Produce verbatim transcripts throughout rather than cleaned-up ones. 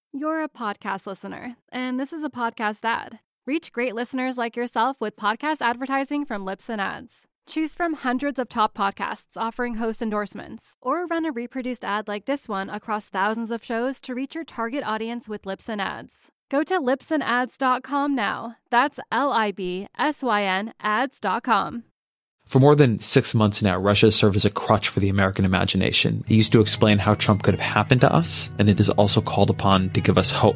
You're a podcast listener, and this is a podcast ad. Reach great listeners like yourself with podcast advertising from Libsyn Ads. Choose from hundreds of top podcasts offering host endorsements, or run a reproduced ad like this one across thousands of shows to reach your target audience with Libsyn Ads. Go to libsyn ads dot com now. That's L I B S Y N ads dot com. For more than six months now, Russia has served as a crutch for the American imagination. It used to explain how Trump could have happened to us, and it is also called upon to give us hope.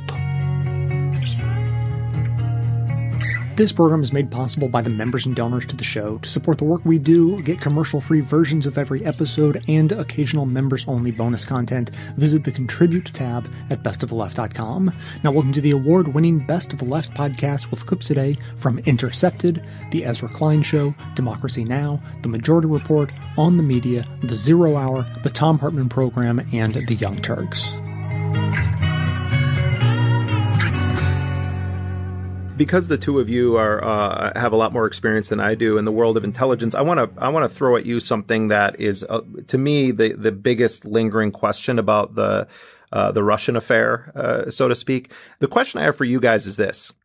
This program is made possible by the members and donors to the show. To support the work we do, get commercial-free versions of every episode, and occasional members-only bonus content, visit the Contribute tab at best of the left dot com. Now welcome to the award-winning Best of the Left podcast with clips today from Intercepted, The Ezra Klein Show, Democracy Now!, The Majority Report, On the Media, The Zero Hour, The Thom Hartmann Program, and The Young Turks. Because the two of you are uh, have a lot more experience than I do in the world of intelligence, I want to I want to throw at you something that is, uh, to me, the the biggest lingering question about the uh, the Russian affair, uh, so to speak. The question I have for you guys is this: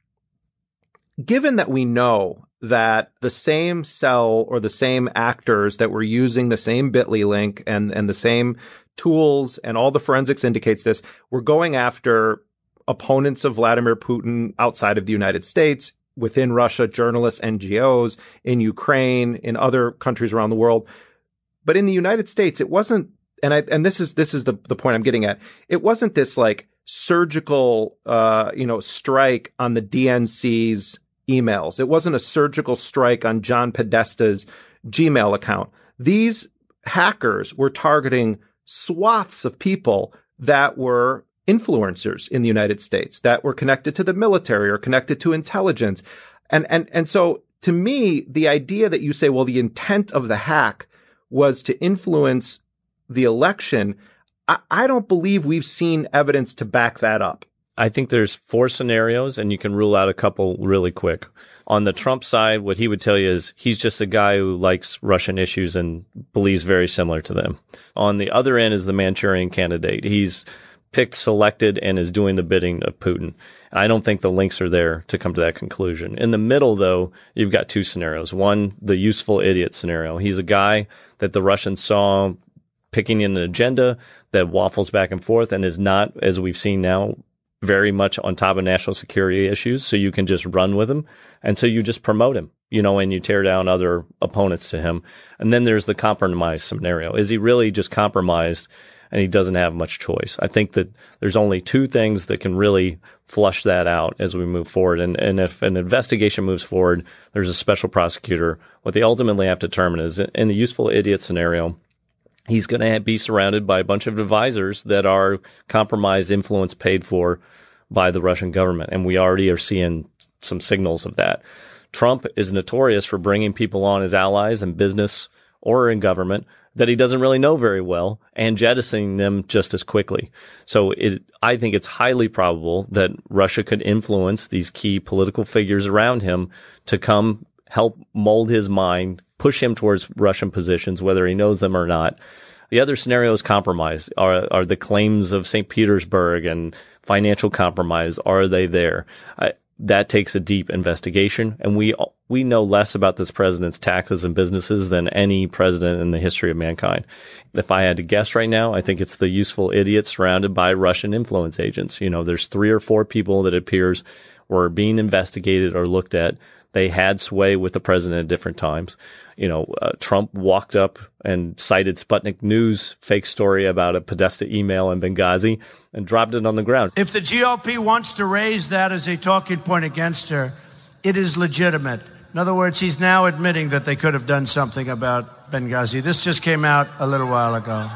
given that we know that the same cell or the same actors that were using the same bit dot l y link and and the same tools and all the forensics indicates this, were going after opponents of Vladimir Putin outside of the United States, within Russia, journalists, N G Os, in Ukraine, in other countries around the world. But in the United States, it wasn't, and I, and this is, this is the, the point I'm getting at. It wasn't this like surgical, uh, you know, strike on the D N C's emails. It wasn't a surgical strike on John Podesta's Gmail account. These hackers were targeting swaths of people that were influencers in the United States, that were connected to the military or connected to intelligence. And, and, and so to me, the idea that you say, well, the intent of the hack was to influence the election, I, I don't believe we've seen evidence to back that up. I think there's four scenarios, and you can rule out a couple really quick. On the Trump side, what he would tell you is he's just a guy who likes Russian issues and believes very similar to them. On the other end is the Manchurian candidate. He's picked, selected, and is doing the bidding of Putin. I don't think the links are there to come to that conclusion. In the middle, though, you've got two scenarios. One, the useful idiot scenario. He's a guy that the Russians saw picking in an agenda that waffles back and forth and is not, as we've seen now, very much on top of national security issues. So you can just run with him. And so you just promote him, you know, and you tear down other opponents to him. And then there's the compromise scenario. Is he really just compromised and he doesn't have much choice? I think that there's only two things that can really flush that out as we move forward. And, and if an investigation moves forward, there's a special prosecutor. What they ultimately have to determine is, in the useful idiot scenario, he's going to be surrounded by a bunch of advisors that are compromised, influence paid for by the Russian government. And we already are seeing some signals of that. Trump is notorious for bringing people on as allies in business or in government that he doesn't really know very well and jettisoning them just as quickly. So it, I think it's highly probable that Russia could influence these key political figures around him to come help mold his mind, push him towards Russian positions, whether he knows them or not. The other scenario is compromise. Are, are the claims of Saint Petersburg and financial compromise, are they there? I, that takes a deep investigation, and we we know less about this president's taxes and businesses than any president in the history of mankind. If I had to guess right now, I think it's the useful idiot surrounded by Russian influence agents. You know, there's three or four people that it appears were being investigated or looked at. They had sway with the president at different times. You know, uh, Trump walked up and cited Sputnik News fake story about a Podesta email in Benghazi and dropped it on the ground. If the G O P wants to raise that as a talking point against her, it is legitimate. In other words, he's now admitting that they could have done something about Benghazi. This just came out a little while ago.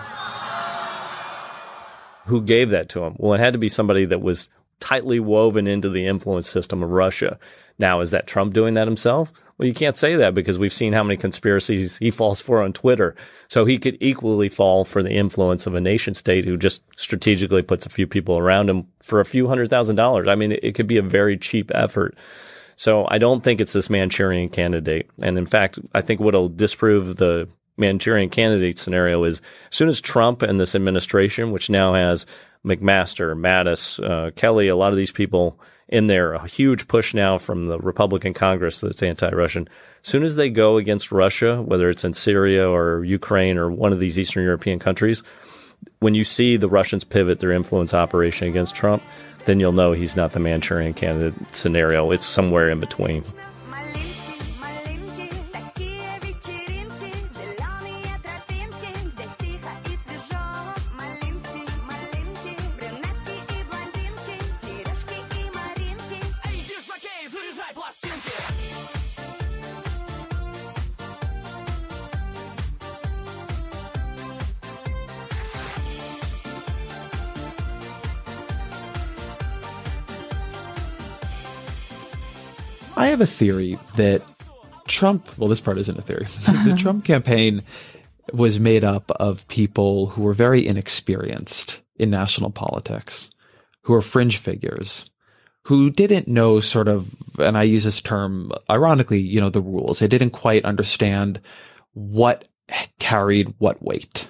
Who gave that to him? Well, it had to be somebody that was tightly woven into the influence system of Russia. Now, is that Trump doing that himself? Well, you can't say that because we've seen how many conspiracies he falls for on Twitter. So he could equally fall for the influence of a nation state who just strategically puts a few people around him for a few hundred thousand dollars. I mean, it could be a very cheap effort. So I don't think it's this Manchurian candidate. And in fact, I think what'll disprove the Manchurian candidate scenario is as soon as Trump and this administration, which now has McMaster, Mattis, uh, Kelly, a lot of these people in there, a huge push now from the Republican Congress that's anti-Russian. As soon as they go against Russia, whether it's in Syria or Ukraine or one of these Eastern European countries, when you see the Russians pivot their influence operation against Trump, then you'll know he's not the Manchurian Candidate scenario. It's somewhere in between. I have a theory that Trump, well, this part isn't a theory. The Trump campaign was made up of people who were very inexperienced in national politics, who were fringe figures, who didn't know sort of, and I use this term ironically, you know, the rules. They didn't quite understand what carried what weight.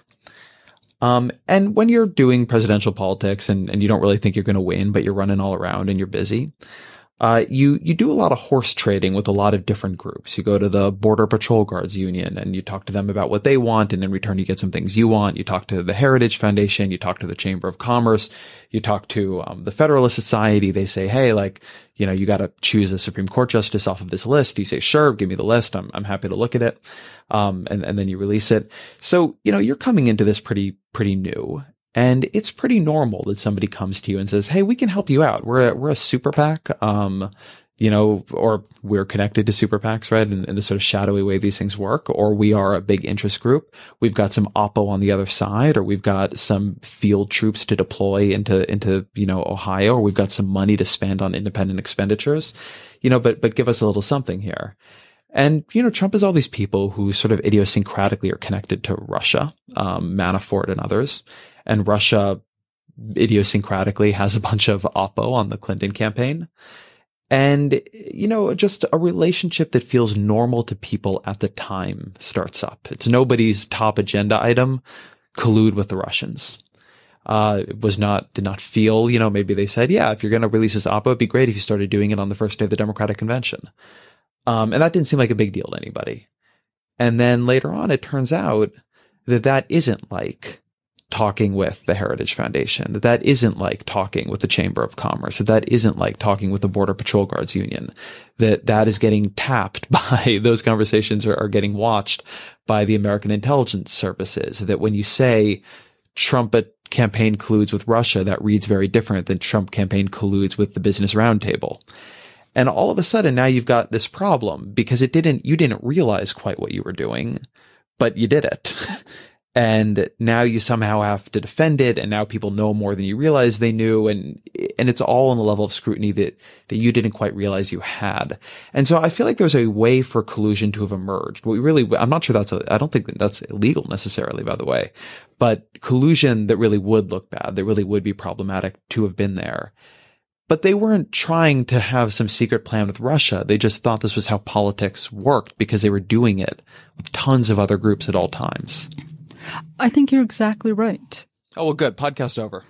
Um, and when you're doing presidential politics and, and you don't really think you're going to win, but you're running all around and you're busy, Uh, you, you do a lot of horse trading with a lot of different groups. You go to the Border Patrol Guards Union and you talk to them about what they want. And in return, you get some things you want. You talk to the Heritage Foundation. You talk to the Chamber of Commerce. You talk to, um, the Federalist Society. They say, hey, like, you know, you got to choose a Supreme Court justice off of this list. You say, sure, give me the list. I'm, I'm happy to look at it. Um, and, and then you release it. So, you know, you're coming into this pretty, pretty new. And it's pretty normal that somebody comes to you and says, hey, we can help you out. We're a, we're a super PAC, um, you know, or we're connected to super PACs, right? In, in the sort of shadowy way these things work, or we are a big interest group. We've got some oppo on the other side, or we've got some field troops to deploy into, into, you know, Ohio, or we've got some money to spend on independent expenditures, you know, but, but give us a little something here. And, you know, Trump has all these people who sort of idiosyncratically are connected to Russia, um, Manafort and others. And Russia idiosyncratically has a bunch of oppo on the Clinton campaign. And, you know, just a relationship that feels normal to people at the time starts up. It's nobody's top agenda item, collude with the Russians. Uh, it was not, did not feel, you know, maybe they said, yeah, if you're going to release this oppo, it'd be great if you started doing it on the first day of the Democratic Convention. Um, and that didn't seem like a big deal to anybody. And then later on, it turns out that that isn't like talking with the Heritage Foundation, that that isn't like talking with the Chamber of Commerce, that that isn't like talking with the Border Patrol Guards Union, that that is getting tapped by, those conversations are, are getting watched by the American intelligence services, that when you say Trump campaign colludes with Russia, that reads very different than Trump campaign colludes with the Business Roundtable. And all of a sudden now you've got this problem because it didn't, you didn't realize quite what you were doing, but you did it. And now you somehow have to defend it. And now people know more than you realize they knew. And, and it's all on the level of scrutiny that, that you didn't quite realize you had. And so I feel like there's a way for collusion to have emerged. What we really, I'm not sure that's, a, I don't think that that's illegal necessarily, by the way, but collusion that really would look bad, that really would be problematic to have been there. But they weren't trying to have some secret plan with Russia. They just thought this was how politics worked because they were doing it with tons of other groups at all times. I think you're exactly right. Oh, well, good. Podcast over.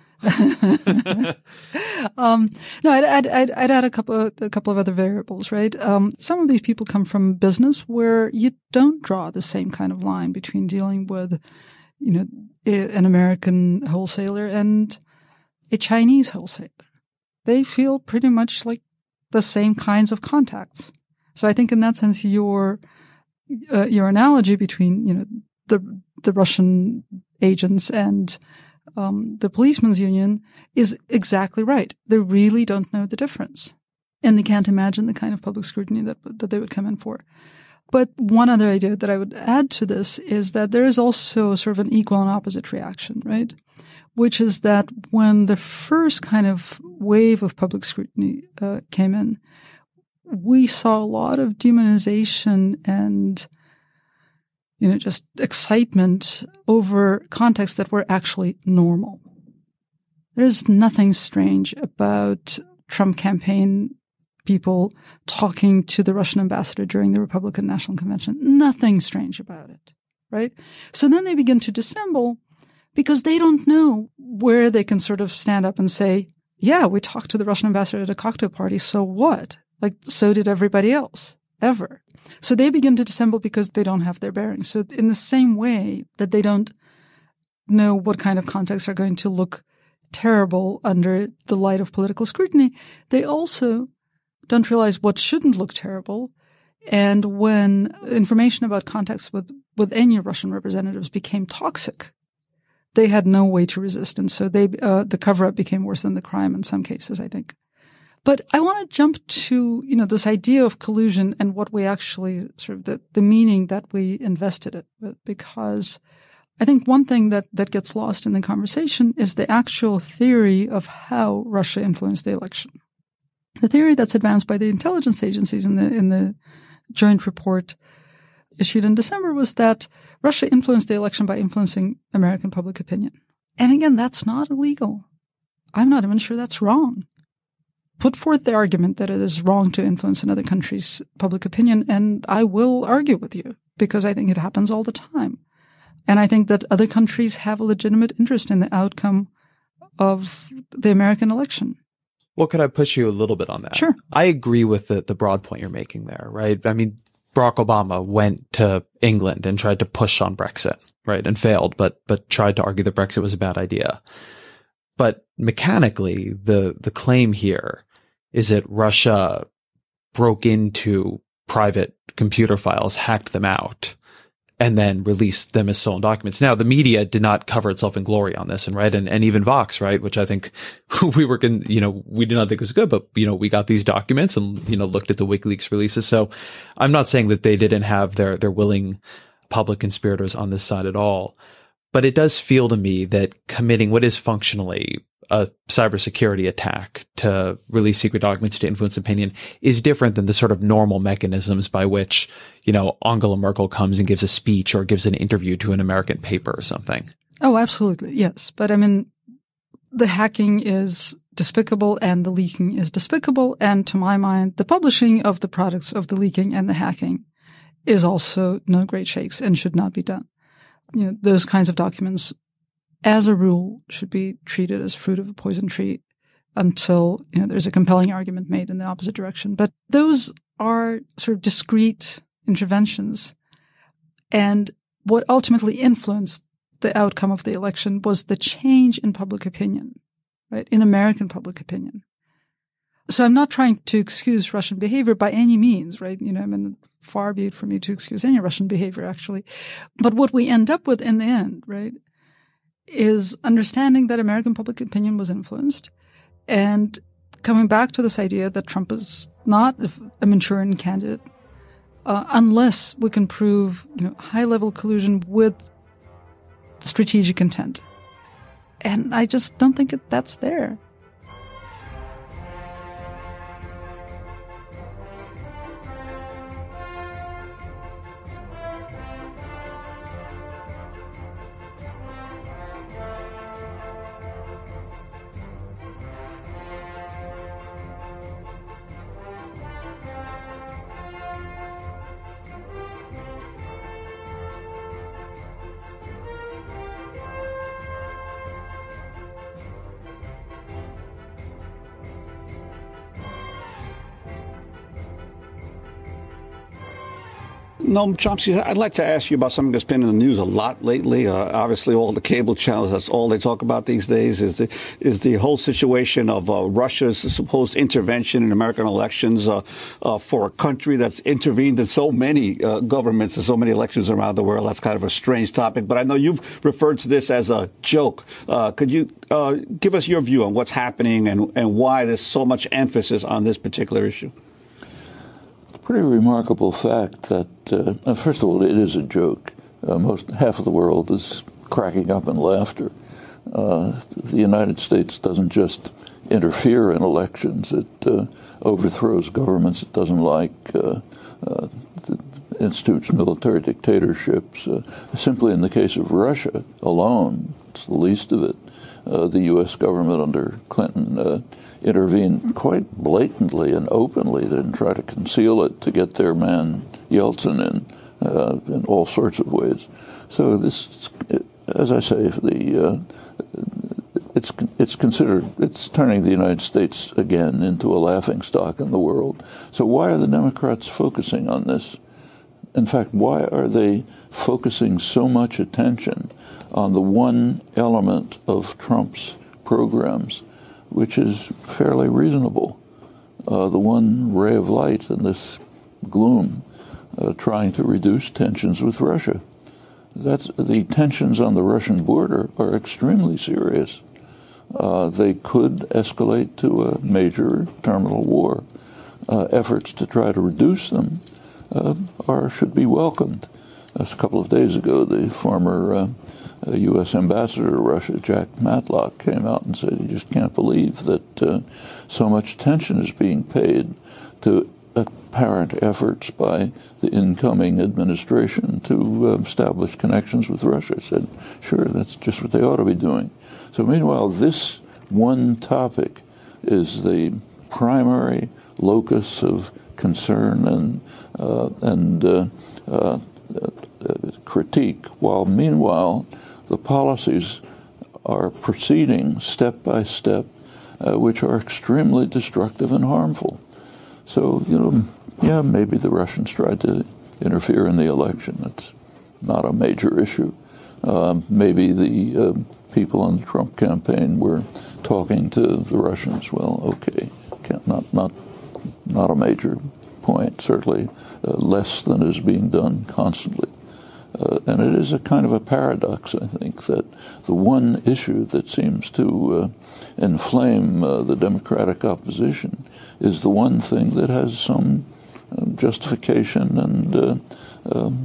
um, no, I'd, I'd, I'd, I'd add a couple of, a couple of other variables, right? Um, some of these people come from business where you don't draw the same kind of line between dealing with, you know, an American wholesaler and a Chinese wholesaler. They feel pretty much like the same kinds of contacts. So I think in that sense, your, uh, your analogy between, you know, the, the Russian agents and, um, the policemen's union is exactly right. They really don't know the difference. And they can't imagine the kind of public scrutiny that, that they would come in for. But one other idea that I would add to this is that there is also sort of an equal and opposite reaction, right? Which is that when the first kind of wave of public scrutiny uh, came in, we saw a lot of demonization and, you know, just excitement over contexts that were actually normal. There's nothing strange about Trump campaign people talking to the Russian ambassador during the Republican National Convention. Nothing strange about it, right? So then they begin to dissemble because they don't know where they can sort of stand up and say, yeah, we talked to the Russian ambassador at a cocktail party, so what? Like, so did everybody else, ever. So they begin to dissemble because they don't have their bearings. So in the same way that they don't know what kind of contexts are going to look terrible under the light of political scrutiny, they also don't realize what shouldn't look terrible. And when information about contacts with, with any Russian representatives became toxic, they had no way to resist. And so they, uh, the cover-up became worse than the crime in some cases, I think. But I want to jump to, you know, this idea of collusion and what we actually sort of the, the meaning that we invested it with, because I think one thing that, that gets lost in the conversation is the actual theory of how Russia influenced the election. The theory that's advanced by the intelligence agencies in the, in the joint report issued in December was that Russia influenced the election by influencing American public opinion. And again, that's not illegal. I'm not even sure that's wrong. Put forth the argument that it is wrong to influence another country's public opinion, and I will argue with you because I think it happens all the time. And I think that other countries have a legitimate interest in the outcome of the American election. Well, could I push you a little bit on that? Sure. I agree with the, the broad point you're making there, right? I mean, Barack Obama went to England and tried to push on Brexit, right? And failed, but, but tried to argue that Brexit was a bad idea. But mechanically, the, the claim here is that Russia broke into private computer files, hacked them out, and then released them as stolen documents. Now, the media did not cover itself in glory on this, and right, and, and even Vox, right, which I think we were, in, you know, we did not think was good, but you know, we got these documents and you know looked at the WikiLeaks releases. So, I'm not saying that they didn't have their their willing public conspirators on this side at all, but it does feel to me that committing what is functionally a cybersecurity attack to release secret documents to influence opinion is different than the sort of normal mechanisms by which, you know, Angela Merkel comes and gives a speech or gives an interview to an American paper or something. Oh, absolutely. Yes. But I mean, the hacking is despicable and the leaking is despicable. And to my mind, the publishing of the products of the leaking and the hacking is also no great shakes and should not be done. You know, those kinds of documents, as a rule, should be treated as fruit of a poison tree until, you know, there's a compelling argument made in the opposite direction. But those are sort of discrete interventions. And what ultimately influenced the outcome of the election was the change in public opinion, right? In American public opinion. So I'm not trying to excuse Russian behavior by any means, right? You know, I mean, far be it for me to excuse any Russian behavior, actually. But what we end up with in the end, right, is understanding that American public opinion was influenced and coming back to this idea that Trump is not a Manchurian candidate uh, unless we can prove, you know, high-level collusion with strategic intent. And I just don't think that that's there. Noam Chomsky, I'd like to ask you about something that's been in the news a lot lately. Uh, obviously, all the cable channels, that's all they talk about these days, is the is the whole situation of uh, Russia's supposed intervention in American elections uh, uh, for a country that's intervened in so many uh, governments and so many elections around the world. That's kind of a strange topic, but I know you've referred to this as a joke. Uh, could you uh, give us your view on what's happening and, and why there's so much emphasis on this particular issue? Pretty remarkable fact that, uh, first of all, it is a joke. Uh, most half of the world is cracking up in laughter. Uh, the United States doesn't just interfere in elections; it uh, overthrows governments it doesn't like, uh, uh, institutes military dictatorships. Uh, simply in the case of Russia alone, it's the least of it. Uh, the U S government under Clinton uh, intervened quite blatantly and openly. They didn't try to conceal it to get their man Yeltsin in uh, in all sorts of ways. So this, as I say, the uh, it's it's considered it's turning the United States again into a laughingstock in the world. So why are the Democrats focusing on this? In fact, why are they focusing so much attention on the one element of Trump's programs, which is fairly reasonable, uh, the one ray of light in this gloom, uh, trying to reduce tensions with Russia? That's, the tensions on the Russian border are extremely serious. Uh, they could escalate to a major terminal war. Uh, efforts to try to reduce them uh, are should be welcomed. As a couple of days ago, the former uh, U S ambassador to Russia, Jack Matlock, came out and said he just can't believe that uh, so much attention is being paid to apparent efforts by the incoming administration to uh, establish connections with Russia. I said, sure, that's just what they ought to be doing. So meanwhile, this one topic is the primary locus of concern and uh, and uh, uh, uh, critique, while meanwhile the policies are proceeding step by step, uh, which are extremely destructive and harmful. So, you know, yeah, maybe the Russians tried to interfere in the election. That's not a major issue. Uh, maybe the uh, people on the Trump campaign were talking to the Russians. Well, okay, can't, not not not a major point. Certainly uh, less than is being done constantly. Uh, and it is a kind of a paradox, I think, that the one issue that seems to uh, inflame uh, the Democratic opposition is the one thing that has some uh, justification and uh, um,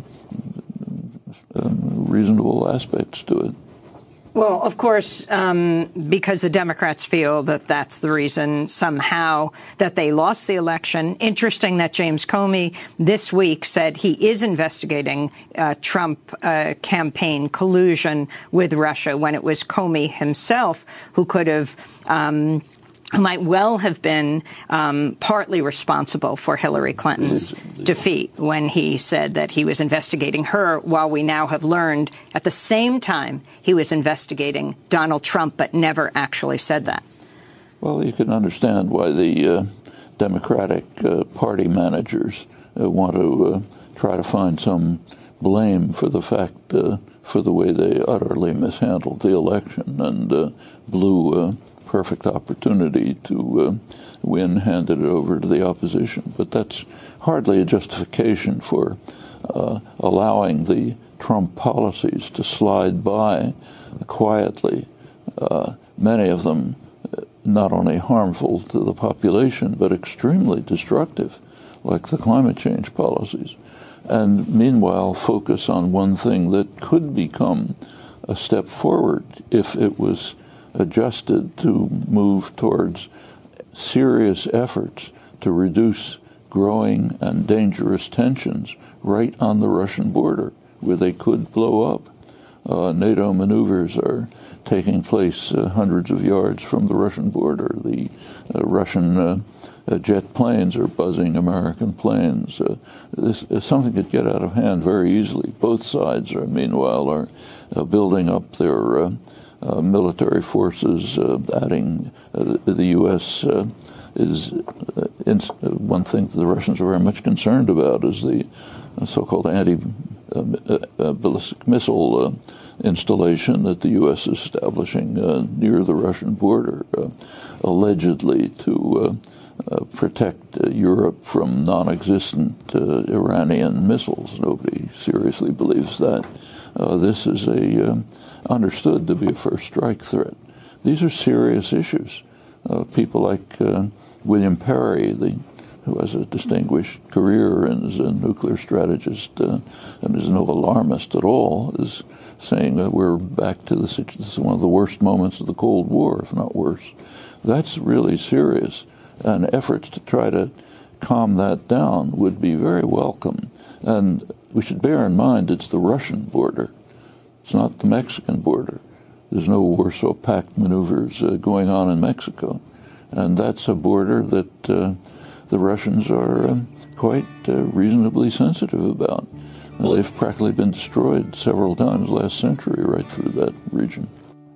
um, reasonable aspects to it. Well, of course, um, because the Democrats feel that that's the reason somehow that they lost the election. Interesting that James Comey this week said he is investigating uh, Trump uh, campaign collusion with Russia, when it was Comey himself who could have um might well have been um, partly responsible for Hillary Clinton's defeat, when he said that he was investigating her, while we now have learned at the same time he was investigating Donald Trump, but never actually said that. Well, you can understand why the uh, Democratic uh, Party managers uh, want to uh, try to find some blame for the fact, uh, for the way they utterly mishandled the election and uh, blew uh, perfect opportunity to uh, win, handed it over to the opposition. But that's hardly a justification for uh, allowing the Trump policies to slide by quietly, uh, many of them not only harmful to the population, but extremely destructive, like the climate change policies. And meanwhile, focus on one thing that could become a step forward if it was adjusted to move towards serious efforts to reduce growing and dangerous tensions right on the Russian border, where they could blow up. Uh, NATO maneuvers are taking place uh, hundreds of yards from the Russian border. The uh, Russian uh, uh, jet planes are buzzing American planes. Uh, this is something that could get out of hand very easily. Both sides are, meanwhile, are uh, building up their uh, Uh, military forces, uh, adding uh, the U S uh, is uh, in, uh, one thing that the Russians are very much concerned about is the uh, so-called anti-ballistic uh, uh, missile uh, installation that the U S is establishing uh, near the Russian border, uh, allegedly to uh, uh, protect uh, Europe from non-existent uh, Iranian missiles. Nobody seriously believes that. Uh, this is a um, understood to be a first strike threat. These are serious issues. Uh, people like uh, William Perry, the, who has a distinguished career and is a nuclear strategist uh, and is no alarmist at all, is saying that we're back to the situation. This is one of the worst moments of the Cold War, if not worse. That's really serious, and efforts to try to calm that down would be very welcome. And we should bear in mind it's the Russian border. It's not the Mexican border. There's no Warsaw Pact maneuvers uh, going on in Mexico. And that's a border that uh, the Russians are uh, quite uh, reasonably sensitive about. Well, they've practically been destroyed several times last century right through that region.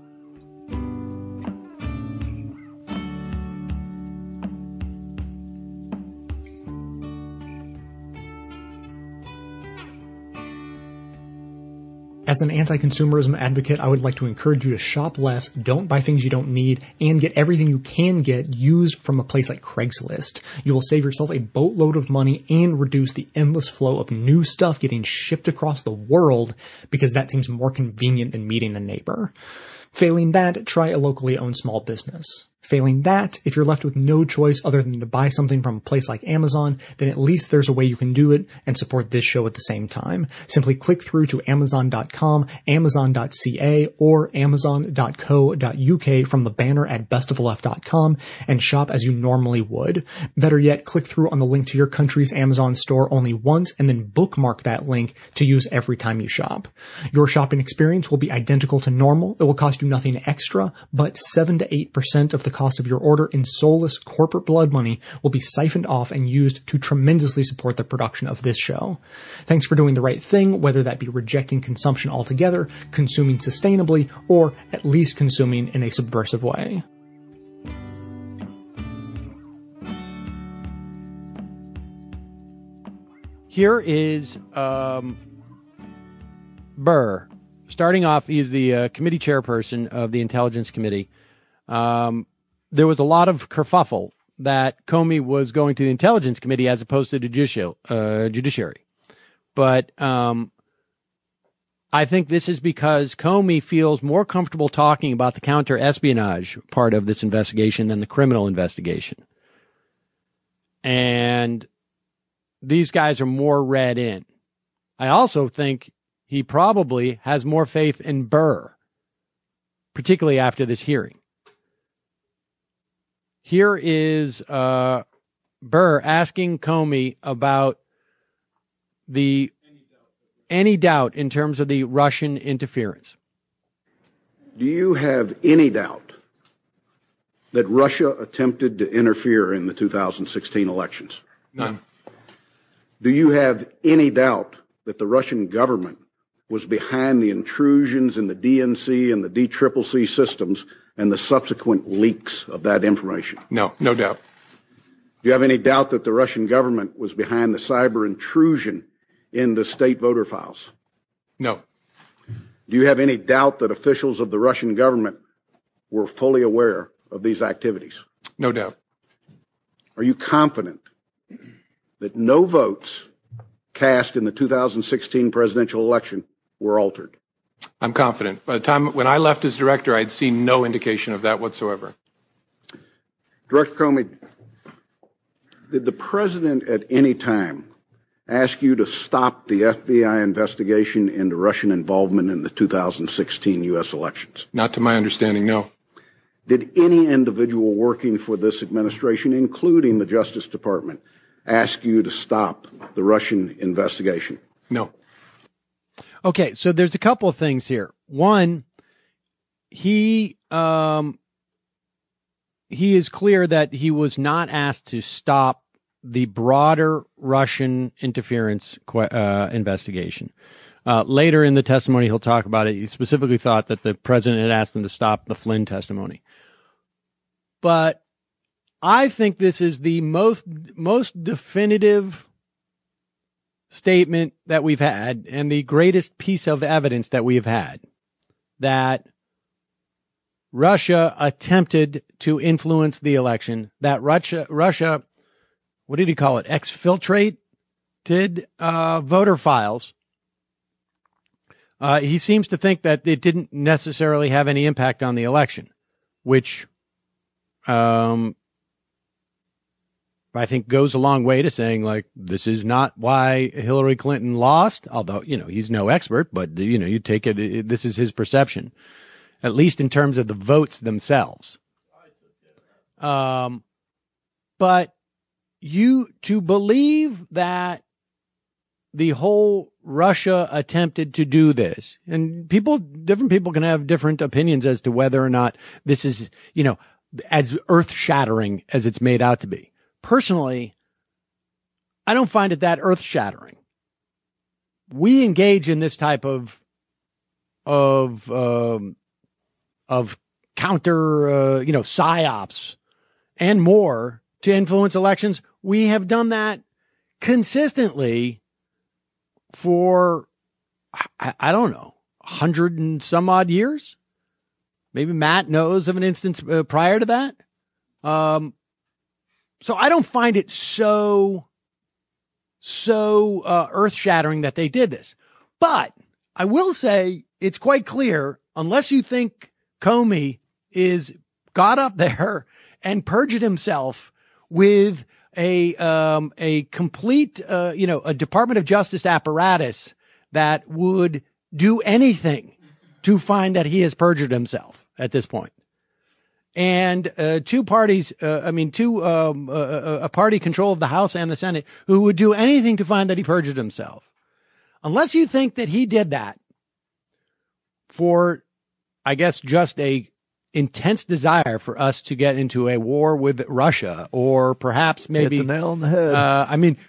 As an anti-consumerism advocate, I would like to encourage you to shop less, don't buy things you don't need, and get everything you can get used from a place like Craigslist. You will save yourself a boatload of money and reduce the endless flow of new stuff getting shipped across the world, because that seems more convenient than meeting a neighbor. Failing that, try a locally owned small business. Failing that, if you're left with no choice other than to buy something from a place like Amazon, then at least there's a way you can do it and support this show at the same time. Simply click through to amazon dot com, amazon dot c a, or amazon dot co dot u k from the banner at best of the left dot com and shop as you normally would. Better yet, click through on the link to your country's Amazon store only once and then bookmark that link to use every time you shop. Your shopping experience will be identical to normal. It will cost you nothing extra, but seven to eight percent of the cost of your order in soulless corporate blood money will be siphoned off and used to tremendously support the production of this show. Thanks for doing the right thing, whether that be rejecting consumption altogether, consuming sustainably, or at least consuming in a subversive way. Here is um, Burr. Starting off, he is the uh, committee chairperson of the Intelligence Committee. Um, there was a lot of kerfuffle that Comey was going to the Intelligence Committee as opposed to the judicial, uh, judiciary. But um, I think this is because Comey feels more comfortable talking about the counter-espionage part of this investigation than the criminal investigation. And these guys are more read in. I also think he probably has more faith in Burr, particularly after this hearing. Here is uh, Burr asking Comey about the any doubt in terms of the Russian interference. Do you have any doubt that Russia attempted to interfere in the two thousand sixteen elections? None. Do you have any doubt that the Russian government was behind the intrusions in the D N C and the D C C C systems and the subsequent leaks of that information? No, no doubt. Do you have any doubt that the Russian government was behind the cyber intrusion into state voter files? No. Do you have any doubt that officials of the Russian government were fully aware of these activities? No doubt. Are you confident that no votes cast in the two thousand sixteen presidential election were altered? I'm confident. By the time when I left as director, I'd seen no indication of that whatsoever. Director Comey, did the president at any time ask you to stop the F B I investigation into Russian involvement in the two thousand sixteen U S elections? Not to my understanding, no. Did any individual working for this administration, including the Justice Department, ask you to stop the Russian investigation? No. Okay, so there's a couple of things here. One, he um, he is clear that he was not asked to stop the broader Russian interference uh, investigation. Uh, later in the testimony, he'll talk about it. He specifically thought that the president had asked him to stop the Flynn testimony. But I think this is the most most definitive statement that we've had and the greatest piece of evidence that we have had that Russia attempted to influence the election, that Russia, Russia, what did he call it? Exfiltrated uh, voter files. Uh, he seems to think that it didn't necessarily have any impact on the election, which, um, I think goes a long way to saying, like, this is not why Hillary Clinton lost, although, you know, he's no expert, but, you know, you take it, it this is his perception, at least in terms of the votes themselves. Um, but you, to believe that the whole Russia attempted to do this, and people, different people can have different opinions as to whether or not this is, you know, as earth-shattering as it's made out to be. Personally, I don't find it that earth-shattering. we engage in this type of of um, of counter, uh, you know, psyops and more to influence elections. We have done that consistently for, I, I don't know, a hundred and some odd years. Maybe Matt knows of an instance uh, prior to that. Um, so I don't find it so, so uh, earth-shattering that they did this. But I will say it's quite clear, unless you think Comey is got up there and perjured himself with a um, a complete, uh, you know, a Department of Justice apparatus that would do anything to find that he has perjured himself at this point. And uh, two parties, uh, I mean, two um, uh, a party control of the House and the Senate who would do anything to find that he perjured himself. Unless you think that he did that for, I guess, just a intense desire for us to get into a war with Russia, or perhaps maybe hit the nail on the head. Uh, I mean,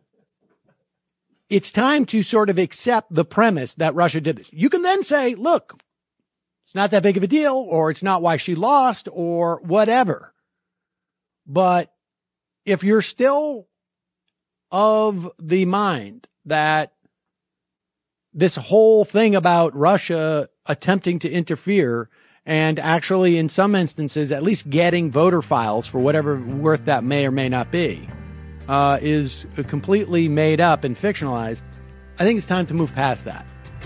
it's time to sort of accept the premise that Russia did this. You can then say, look, it's not that big of a deal, or it's not why she lost, or whatever. But if you're still of the mind that this whole thing about Russia attempting to interfere and actually, in some instances, at least getting voter files for whatever worth that may or may not be, uh, is completely made up and fictionalized, I think it's time to move past that.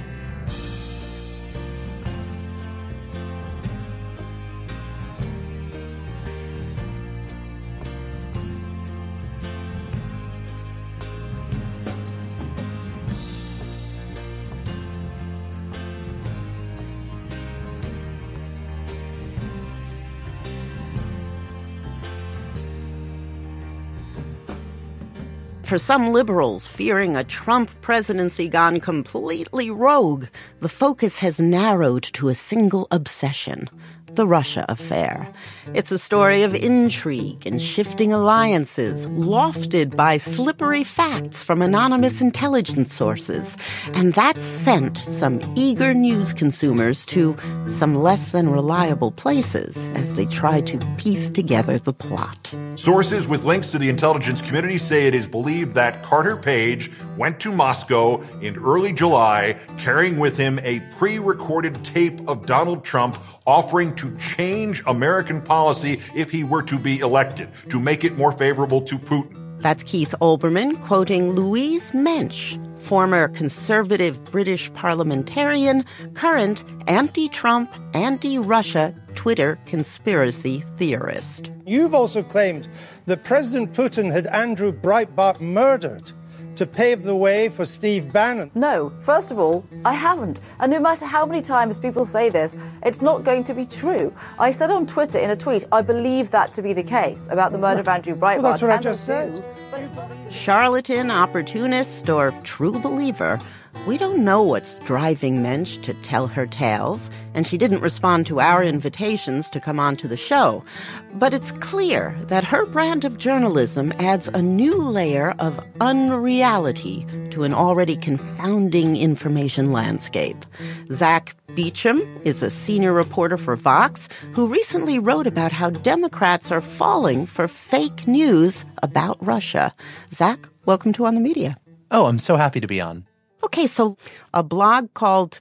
For some liberals fearing a Trump presidency gone completely rogue, the focus has narrowed to a single obsession: the Russia affair. It's a story of intrigue and shifting alliances, lofted by slippery facts from anonymous intelligence sources. And that's sent some eager news consumers to some less than reliable places as they try to piece together the plot. Sources with links to the intelligence community say it is believed that Carter Page went to Moscow in early July, carrying with him a pre-recorded tape of Donald Trump offering to change American policy if he were to be elected, to make it more favorable to Putin. That's Keith Olbermann quoting Louise Mensch, former conservative British parliamentarian, current anti-Trump, anti-Russia Twitter conspiracy theorist. You've also claimed that President Putin had Andrew Breitbart murdered to pave the way for Steve Bannon. No, first of all, I haven't. And no matter how many times people say this, it's not going to be true. I said on Twitter in a tweet, I believe that to be the case about the murder of Andrew Breitbart. Well, that's what I just said. Charlatan, opportunist, or true believer, we don't know what's driving Mensch to tell her tales, and she didn't respond to our invitations to come on to the show. But it's clear that her brand of journalism adds a new layer of unreality to an already confounding information landscape. Zach Beecham is a senior reporter for Vox who recently wrote about how Democrats are falling for fake news about Russia. Zach, welcome to On the Media. Oh, I'm so happy to be on. Okay, so a blog called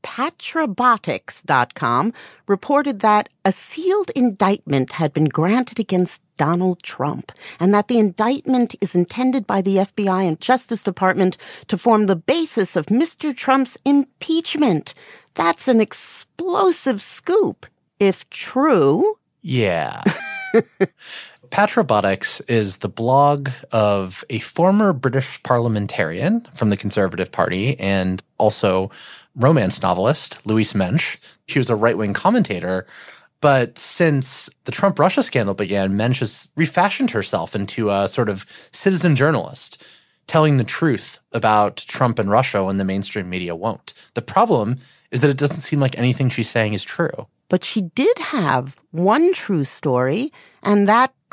Patrabotics dot com reported that a sealed indictment had been granted against Donald Trump, and that the indictment is intended by the F B I and Justice Department to form the basis of Mister Trump's impeachment. That's an explosive scoop, if true. Yeah. Patrabotics is the blog of a former British parliamentarian from the Conservative Party and also romance novelist, Louise Mensch. She was a right-wing commentator, but since the Trump-Russia scandal began, Mensch has refashioned herself into a sort of citizen journalist, telling the truth about Trump and Russia when the mainstream media won't. The problem is that it doesn't seem like anything she's saying is true. But she did have one true story, and that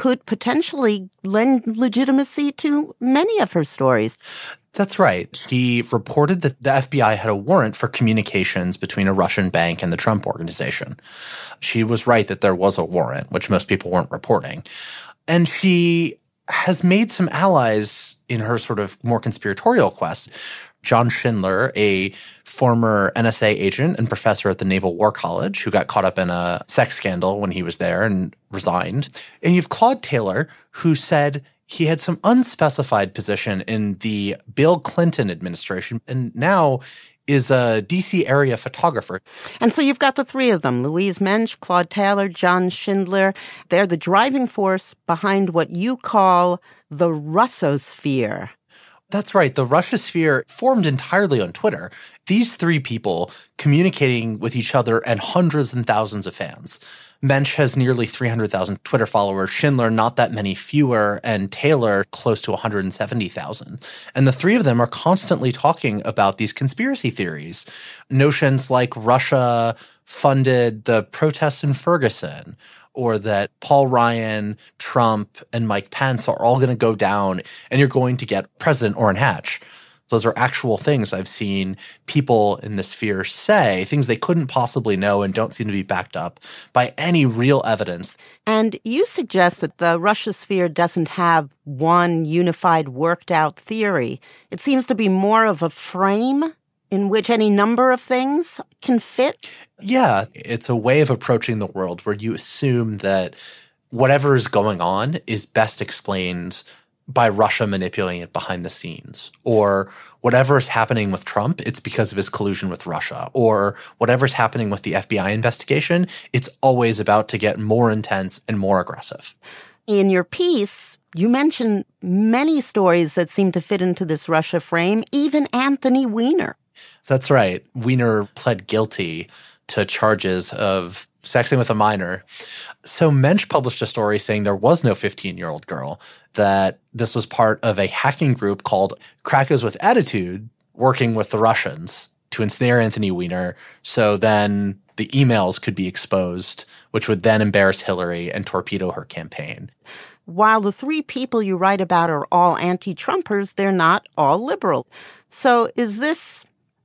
could potentially lend legitimacy to many of her stories. That's right. He reported that the F B I had a warrant for communications between a Russian bank and the Trump Organization. She was right that there was a warrant, which most people weren't reporting. And she has made some allies in her sort of more conspiratorial quest. John Schindler, a former N S A agent and professor at the Naval War College who got caught up in a sex scandal when he was there and resigned. And you've Claude Taylor, who said he had some unspecified position in the Bill Clinton administration and now is a D C area photographer. And so you've got the three of them, Louise Mensch, Claude Taylor, John Schindler. They're the driving force behind what you call the Russosphere. That's right. The Russosphere formed entirely on Twitter. These three people communicating with each other and hundreds and thousands of fans. Mensch has nearly three hundred thousand Twitter followers, Schindler not that many fewer, and Taylor close to one hundred seventy thousand. And the three of them are constantly talking about these conspiracy theories. Notions like Russia funded the protests in Ferguson, or that Paul Ryan, Trump, and Mike Pence are all going to go down and you're going to get President Orrin Hatch. Those are actual things I've seen people in the sphere say, things they couldn't possibly know and don't seem to be backed up by any real evidence. And you suggest that the Russosphere doesn't have one unified, worked-out theory. It seems to be more of a frame in which any number of things can fit? Yeah, it's a way of approaching the world where you assume that whatever is going on is best explained by Russia manipulating it behind the scenes. Or whatever is happening with Trump, it's because of his collusion with Russia. Or whatever's happening with the F B I investigation, it's always about to get more intense and more aggressive. In your piece, you mention many stories that seem to fit into this Russia frame, even Anthony Weiner. That's right. Weiner pled guilty to charges of sexting with a minor. So Mensch published a story saying there was no fifteen-year-old girl, that this was part of a hacking group called Crackers with Attitude working with the Russians to ensnare Anthony Weiner. So then the emails could be exposed, which would then embarrass Hillary and torpedo her campaign. While the three people you write about are all anti-Trumpers, they're not all liberal. So is this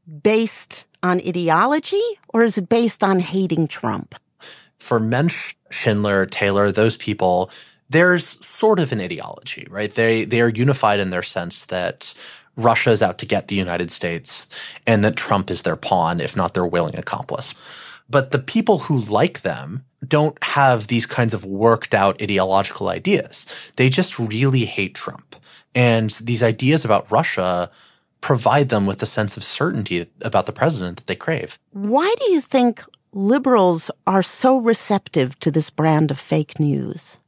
based on ideology, or is it based on hating Trump? For Mensch, Schindler, Taylor, those people, there's sort of an ideology, right? They they are unified in their sense that Russia is out to get the United States and that Trump is their pawn, if not their willing accomplice. But the people who like them don't have these kinds of worked out ideological ideas. They just really hate Trump. And these ideas about Russia provide them with a sense of certainty about the president that they crave. Why do you think liberals are so receptive to this brand of fake news?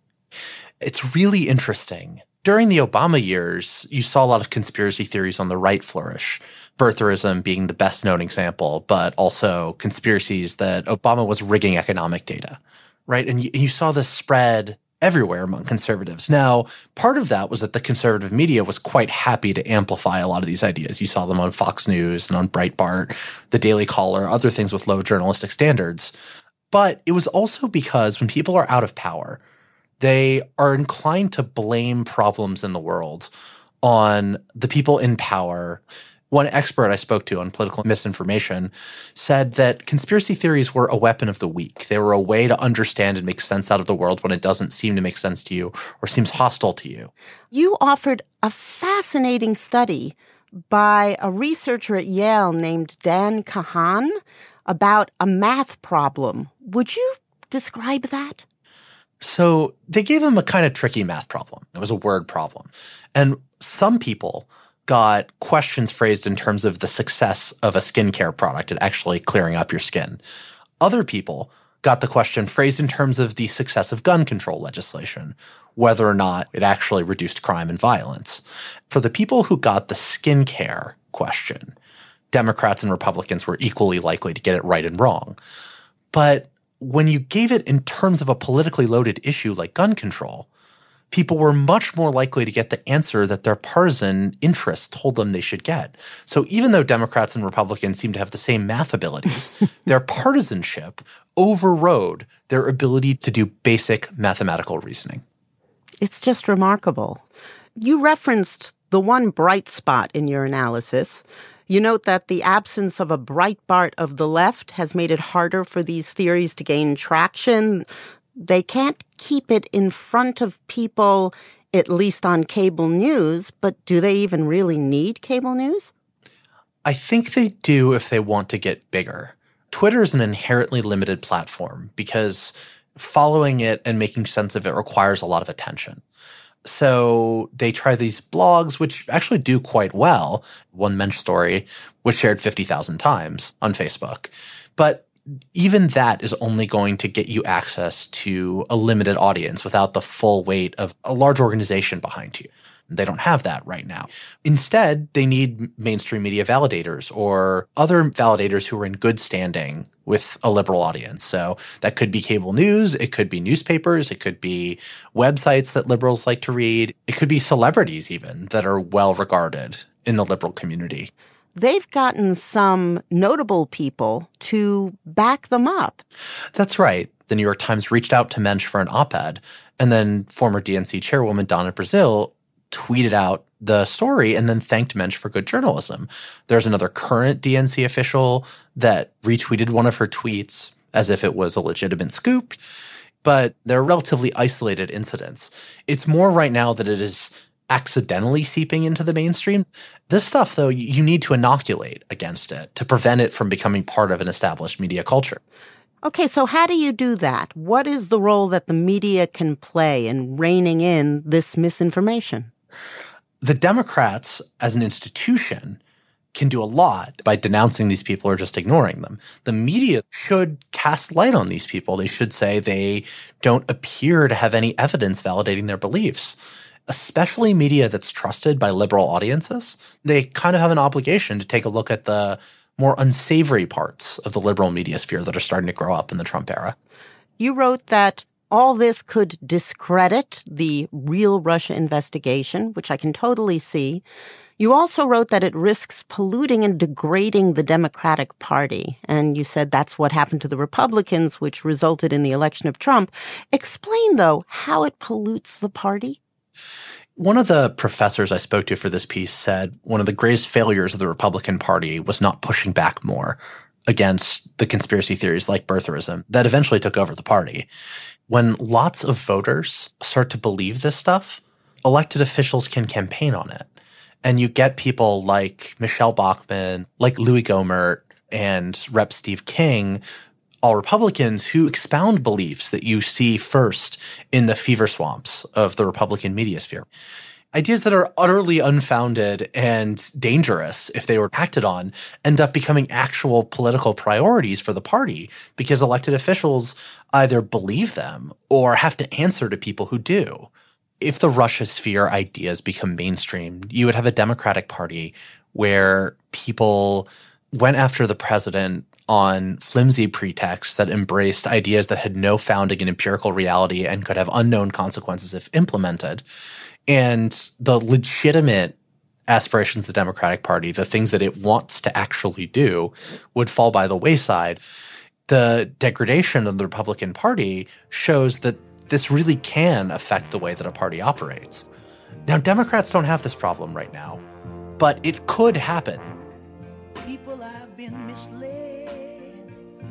It's really interesting. During the Obama years, you saw a lot of conspiracy theories on the right flourish, birtherism being the best known example, but also conspiracies that Obama was rigging economic data, right? And you, you saw this spread everywhere among conservatives. Now, part of that was that the conservative media was quite happy to amplify a lot of these ideas. You saw them on Fox News and on Breitbart, the Daily Caller, other things with low journalistic standards. But it was also because when people are out of power, they are inclined to blame problems in the world on the people in power. One expert I spoke to on political misinformation said that conspiracy theories were a weapon of the weak. They were a way to understand and make sense out of the world when it doesn't seem to make sense to you or seems hostile to you. You offered a fascinating study by a researcher at Yale named Dan Kahan about a math problem. Would you describe that? So they gave him a kind of tricky math problem. It was a word problem. And some people got questions phrased in terms of the success of a skincare product at actually clearing up your skin. Other people got the question phrased in terms of the success of gun control legislation, whether or not it actually reduced crime and violence. For the people who got the skincare question, Democrats and Republicans were equally likely to get it right and wrong. But when you gave it in terms of a politically loaded issue like gun control, people were much more likely to get the answer that their partisan interests told them they should get. So even though Democrats and Republicans seem to have the same math abilities, their partisanship overrode their ability to do basic mathematical reasoning. It's just remarkable. You referenced the one bright spot in your analysis. You note that the absence of a Breitbart of the left has made it harder for these theories to gain traction. They can't keep it in front of people, at least on cable news, but do they even really need cable news? I think they do if they want to get bigger. Twitter is an inherently limited platform because following it and making sense of it requires a lot of attention. So they try these blogs, which actually do quite well. One Mensch story was shared fifty thousand times on Facebook. But even that is only going to get you access to a limited audience without the full weight of a large organization behind you. They don't have that right now. Instead, they need mainstream media validators or other validators who are in good standing with a liberal audience. So that could be cable news. It could be newspapers. It could be websites that liberals like to read. It could be celebrities even that are well regarded in the liberal community. They've gotten some notable people to back them up. That's right. The New York Times reached out to Mensch for an op-ed, and then former D N C chairwoman Donna Brazile tweeted out the story and then thanked Mensch for good journalism. There's another current D N C official that retweeted one of her tweets as if it was a legitimate scoop, but they're relatively isolated incidents. It's more right now that it is accidentally seeping into the mainstream. This stuff, though, you need to inoculate against it to prevent it from becoming part of an established media culture. Okay, so how do you do that? What is the role that the media can play in reining in this misinformation? The Democrats, as an institution, can do a lot by denouncing these people or just ignoring them. The media should cast light on these people. They should say they don't appear to have any evidence validating their beliefs. Especially media that's trusted by liberal audiences, they kind of have an obligation to take a look at the more unsavory parts of the liberal media sphere that are starting to grow up in the Trump era. You wrote that all this could discredit the real Russia investigation, which I can totally see. You also wrote that it risks polluting and degrading the Democratic Party. And you said that's what happened to the Republicans, which resulted in the election of Trump. Explain, though, how it pollutes the party. One of the professors I spoke to for this piece said one of the greatest failures of the Republican Party was not pushing back more against the conspiracy theories like birtherism that eventually took over the party. When lots of voters start to believe this stuff, elected officials can campaign on it. And you get people like Michelle Bachmann, like Louis Gohmert, and Representative Steve King, all Republicans who expound beliefs that you see first in the fever swamps of the Republican media sphere. Ideas that are utterly unfounded and dangerous if they were acted on end up becoming actual political priorities for the party because elected officials either believe them or have to answer to people who do. If the Russia sphere ideas become mainstream, you would have a Democratic Party where people went after the president on flimsy pretexts that embraced ideas that had no founding in empirical reality and could have unknown consequences if implemented. And the legitimate aspirations of the Democratic Party, the things that it wants to actually do, would fall by the wayside. The degradation of the Republican Party shows that this really can affect the way that a party operates. Now, Democrats don't have this problem right now, but it could happen. People have been misled,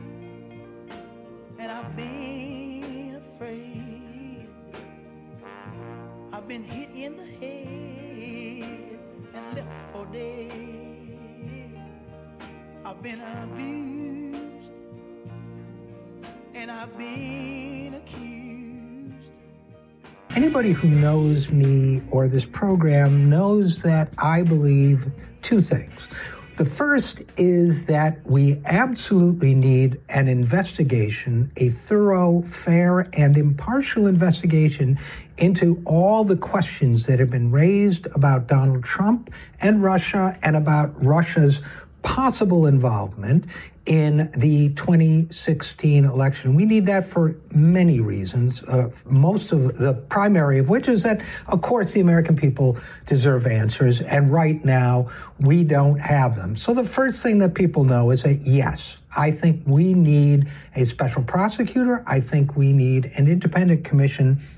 and I've been afraid. I've been hit in the head and left for dead. I've been abused, and I've been accused. Anybody who knows me or this program knows that I believe two things. The first is that we absolutely need an investigation, a thorough, fair, and impartial investigation into all the questions that have been raised about Donald Trump and Russia and about Russia's possible involvement in the twenty sixteen election. We need that for many reasons, uh, most of the primary of which is that, of course, the American people deserve answers, and right now we don't have them. So the first thing that people know is that, yes, I think we need a special prosecutor. I think we need an independent commission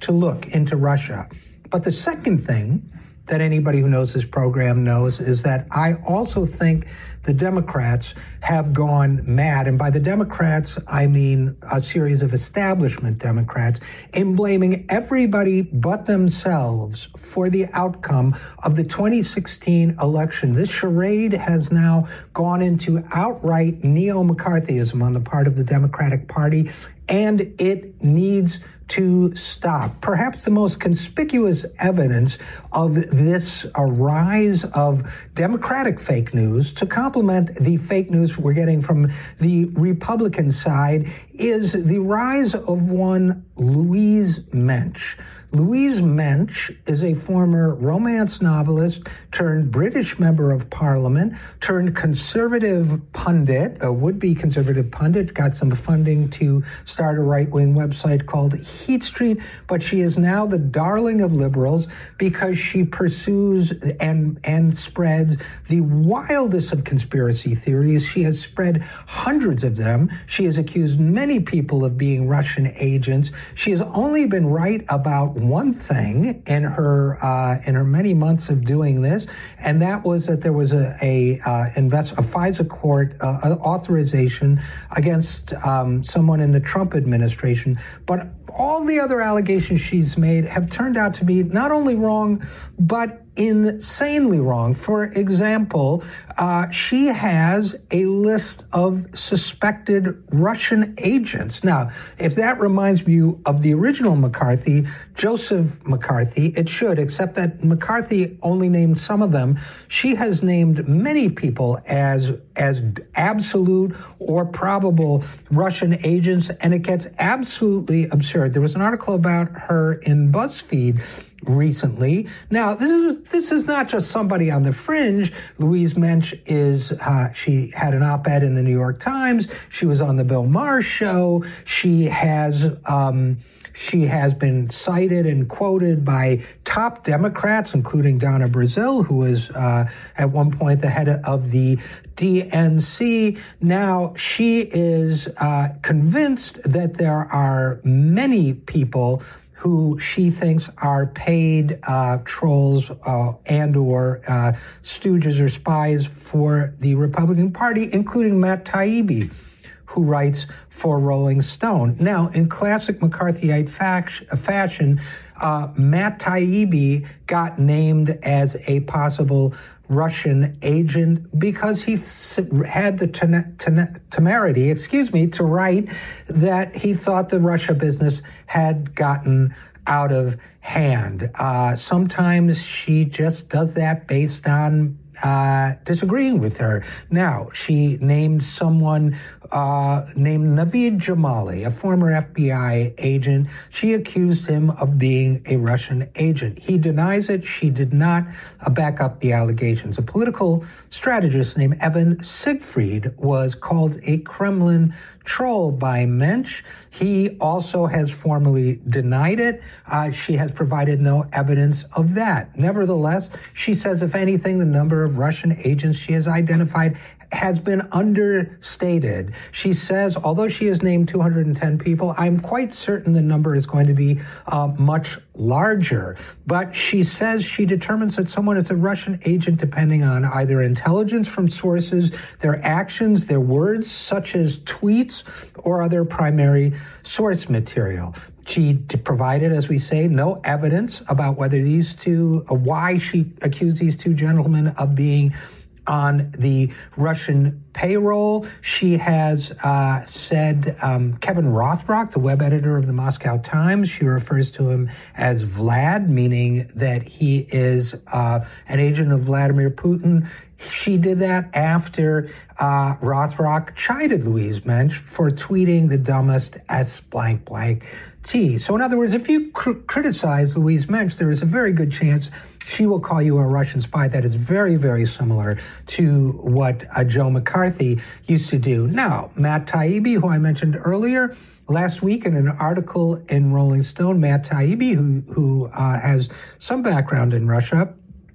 to look into Russia. But the second thing that anybody who knows this program knows is that I also think the Democrats have gone mad. And by the Democrats, I mean a series of establishment Democrats in blaming everybody but themselves for the outcome of the twenty sixteen election. This charade has now gone into outright neo-McCarthyism on the part of the Democratic Party, and it needs to stop. Perhaps the most conspicuous evidence of this a rise of Democratic fake news to complement the fake news we're getting from the Republican side is the rise of one Louise Mensch. Louise Mensch is a former romance novelist turned British member of parliament, turned conservative pundit, a would-be conservative pundit, got some funding to start a right-wing website called Heat Street, but she is now the darling of liberals because she pursues and, and spreads the wildest of conspiracy theories. She has spread hundreds of them. She has accused many people of being Russian agents. She has only been right about one thing in her uh, in her many months of doing this, and that was that there was a a, uh, invest, a FISA court uh, authorization against um, someone in the Trump administration. But all the other allegations she's made have turned out to be not only wrong, but insanely wrong. For example, uh, she has a list of suspected Russian agents. Now, if that reminds you of the original McCarthy, Joseph McCarthy, it should, except that McCarthy only named some of them. She has named many people as as absolute or probable Russian agents, and it gets absolutely absurd. There was an article about her in BuzzFeed recently. Now, this is this is not just somebody on the fringe. Louise Mensch is, uh, she had an op-ed in the New York Times. She was on the Bill Maher show. She has, um, she has been cited and quoted by top Democrats, including Donna Brazile, who was uh, at one point the head of the D N C. Now, she is uh, convinced that there are many people who she thinks are paid uh, trolls uh, and or uh, stooges or spies for the Republican Party, including Matt Taibbi, who writes for Rolling Stone. Now, in classic McCarthyite fac- fashion, uh, Matt Taibbi got named as a possible Russian agent because he had the ten- ten- temerity, excuse me, to write that he thought the Russia business had gotten out of hand. Uh, sometimes she just does that based on uh, disagreeing with her. Now, she named someone uh, named Navid Jamali, a former F B I agent. She accused him of being a Russian agent. He denies it. She did not uh, back up the allegations. A political strategist named Evan Siegfried was called a Kremlin troll by Mensch. He also has formally denied it. Uh, she has provided no evidence of that. Nevertheless, she says, if anything, the number of Russian agents she has identified has been understated. She says, although she has named two hundred ten people, I'm quite certain the number is going to be uh, much larger. But she says she determines that someone is a Russian agent depending on either intelligence from sources, their actions, their words, such as tweets, or other primary source material. She provided, as we say, no evidence about whether these two, uh, why she accused these two gentlemen of being on the Russian payroll. She has uh, said um, Kevin Rothrock, the web editor of the Moscow Times, she refers to him as Vlad, meaning that he is uh, an agent of Vladimir Putin. She did that after uh, Rothrock chided Louise Mensch for tweeting the dumbest S blank blank T. So in other words, if you cr- criticize Louise Mensch, there is a very good chance she will call you a Russian spy. That is very, very similar to what uh, Joe McCarthy used to do. Now, Matt Taibbi, who I mentioned earlier, last week in an article in Rolling Stone, Matt Taibbi, who, who uh, has some background in Russia,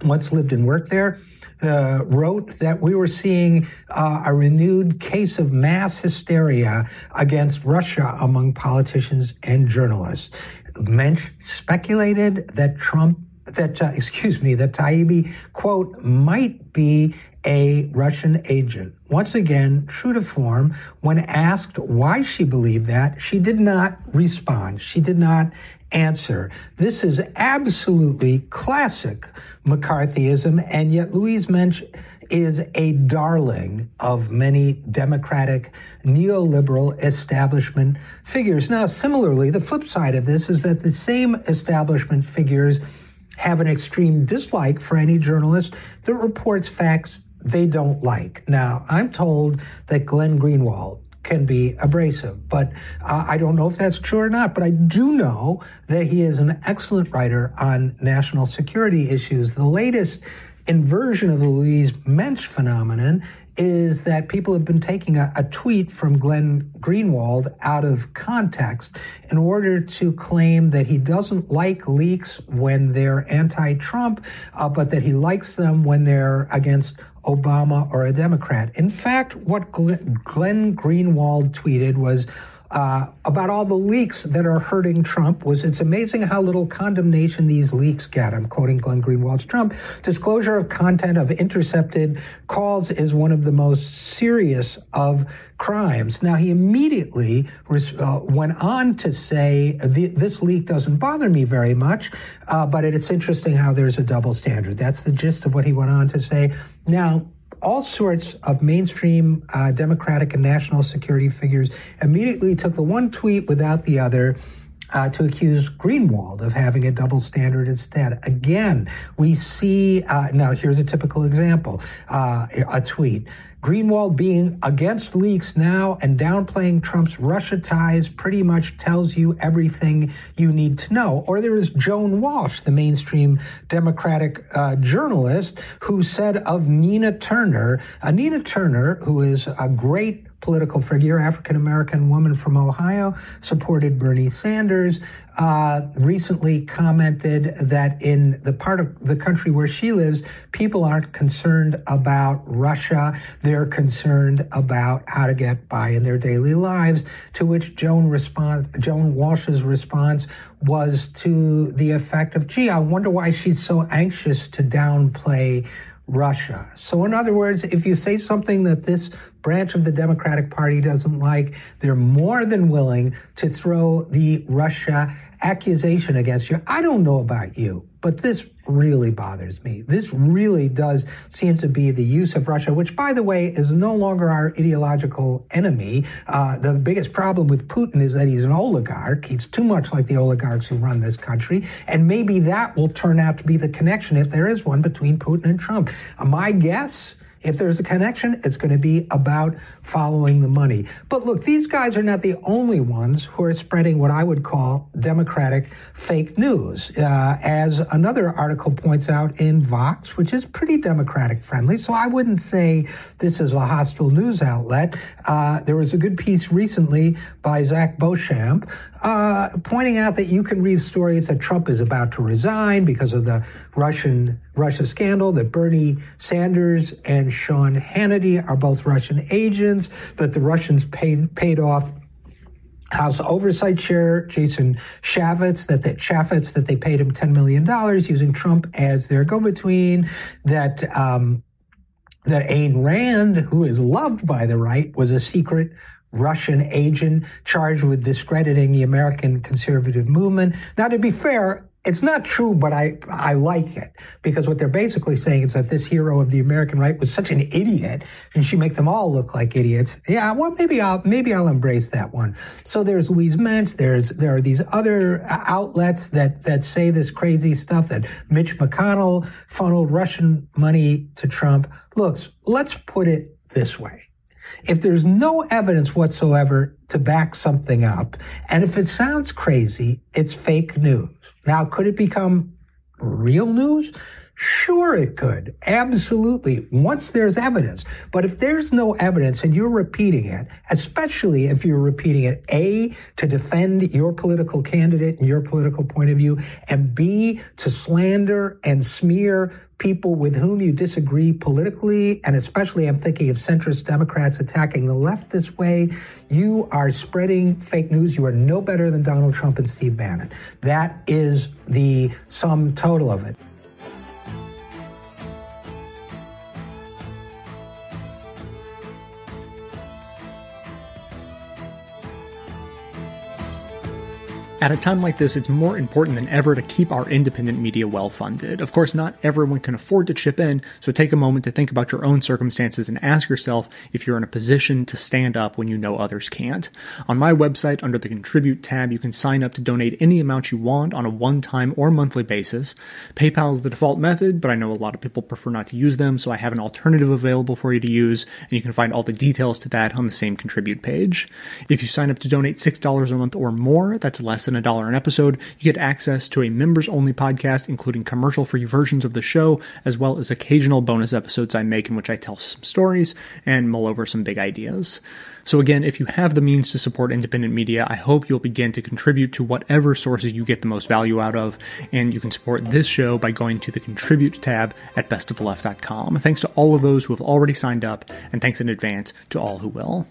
once lived and worked there, uh, wrote that we were seeing uh, a renewed case of mass hysteria against Russia among politicians and journalists. Mensch speculated that Trump, that, uh, excuse me, that Taibbi, quote, might be a Russian agent. Once again, true to form, when asked why she believed that, she did not respond. She did not answer. This is absolutely classic McCarthyism, and yet Louise Mensch is a darling of many Democratic neoliberal establishment figures. Now, similarly, the flip side of this is that the same establishment figures have an extreme dislike for any journalist that reports facts they don't like. Now, I'm told that Glenn Greenwald can be abrasive, but uh, I don't know if that's true or not, but I do know that he is an excellent writer on national security issues. The latest inversion of the Louise Mensch phenomenon is that people have been taking a, a tweet from Glenn Greenwald out of context in order to claim that he doesn't like leaks when they're anti-Trump, uh, but that he likes them when they're against Obama or a Democrat. In fact, what Glenn, Glenn Greenwald tweeted was Uh, about all the leaks that are hurting Trump was, it's amazing how little condemnation these leaks get. I'm quoting Glenn Greenwald's Trump. Disclosure of content of intercepted calls is one of the most serious of crimes. Now, he immediately res- uh, went on to say, this leak doesn't bother me very much, uh, but it's interesting how there's a double standard. That's the gist of what he went on to say. Now, all sorts of mainstream uh, Democratic and national security figures immediately took the one tweet without the other uh, to accuse Greenwald of having a double standard instead. Again, we see, uh, now here's a typical example, uh, a tweet. Greenwald being against leaks now and downplaying Trump's Russia ties pretty much tells you everything you need to know. Or there is Joan Walsh, the mainstream Democratic uh, journalist, who said of Nina Turner, uh, Nina Turner, who is a great political figure, African-American woman from Ohio, supported Bernie Sanders, uh, recently commented that in the part of the country where she lives, people aren't concerned about Russia. They're concerned about how to get by in their daily lives, to which Joan response, Joan Walsh's response was to the effect of, gee, I wonder why she's so anxious to downplay Russia. So in other words, if you say something that this branch of the Democratic Party doesn't like, they're more than willing to throw the Russia accusation against you. I don't know about you, but this really bothers me. This really does seem to be the use of Russia, which, by the way, is no longer our ideological enemy. Uh, the biggest problem with Putin is that he's an oligarch. He's too much like the oligarchs who run this country. And maybe that will turn out to be the connection, if there is one, between Putin and Trump. Uh, my guess, if there's a connection, it's going to be about following the money. But look, these guys are not the only ones who are spreading what I would call Democratic fake news. Uh, as another article points out in Vox, which is pretty Democratic friendly, so I wouldn't say this is a hostile news outlet. Uh, there was a good piece recently by Zach Beauchamp uh, pointing out that you can read stories that Trump is about to resign because of the Russian Russia scandal, that Bernie Sanders and Sean Hannity are both Russian agents, that the Russians paid, paid off House Oversight Chair Jason Chaffetz, that that Chaffetz, that they paid him ten million dollars using Trump as their go-between, that um, that Ayn Rand, who is loved by the right, was a secret Russian agent charged with discrediting the American conservative movement. Now, to be fair, it's not true, but I, I like it, because what they're basically saying is that this hero of the American right was such an idiot, and she makes them all look like idiots. Yeah, well, maybe I'll, maybe I'll embrace that one. So there's Louise Mensch. There's, there are these other outlets that, that say this crazy stuff, that Mitch McConnell funneled Russian money to Trump. Look, let's put it this way. If there's no evidence whatsoever to back something up, and if it sounds crazy, it's fake news. Now, could it become real news? Sure, it could. Absolutely. Once there's evidence. But if there's no evidence and you're repeating it, especially if you're repeating it, A, to defend your political candidate and your political point of view, and B, to slander and smear people with whom you disagree politically, and especially I'm thinking of centrist Democrats attacking the left this way, you are spreading fake news. You are no better than Donald Trump and Steve Bannon. That is the sum total of it. At a time like this, it's more important than ever to keep our independent media well-funded. Of course, not everyone can afford to chip in, so take a moment to think about your own circumstances and ask yourself if you're in a position to stand up when you know others can't. On my website, under the Contribute tab, you can sign up to donate any amount you want on a one-time or monthly basis. PayPal is the default method, but I know a lot of people prefer not to use them, so I have an alternative available for you to use, and you can find all the details to that on the same Contribute page. If you sign up to donate six dollars a month or more, that's less than a dollar an episode, you get access to a members-only podcast, including commercial-free versions of the show, as well as occasional bonus episodes I make in which I tell some stories and mull over some big ideas. So again, if you have the means to support independent media, I hope you'll begin to contribute to whatever sources you get the most value out of, and you can support this show by going to the Contribute tab at best of the left dot com. Thanks to all of those who have already signed up, and thanks in advance to all who will.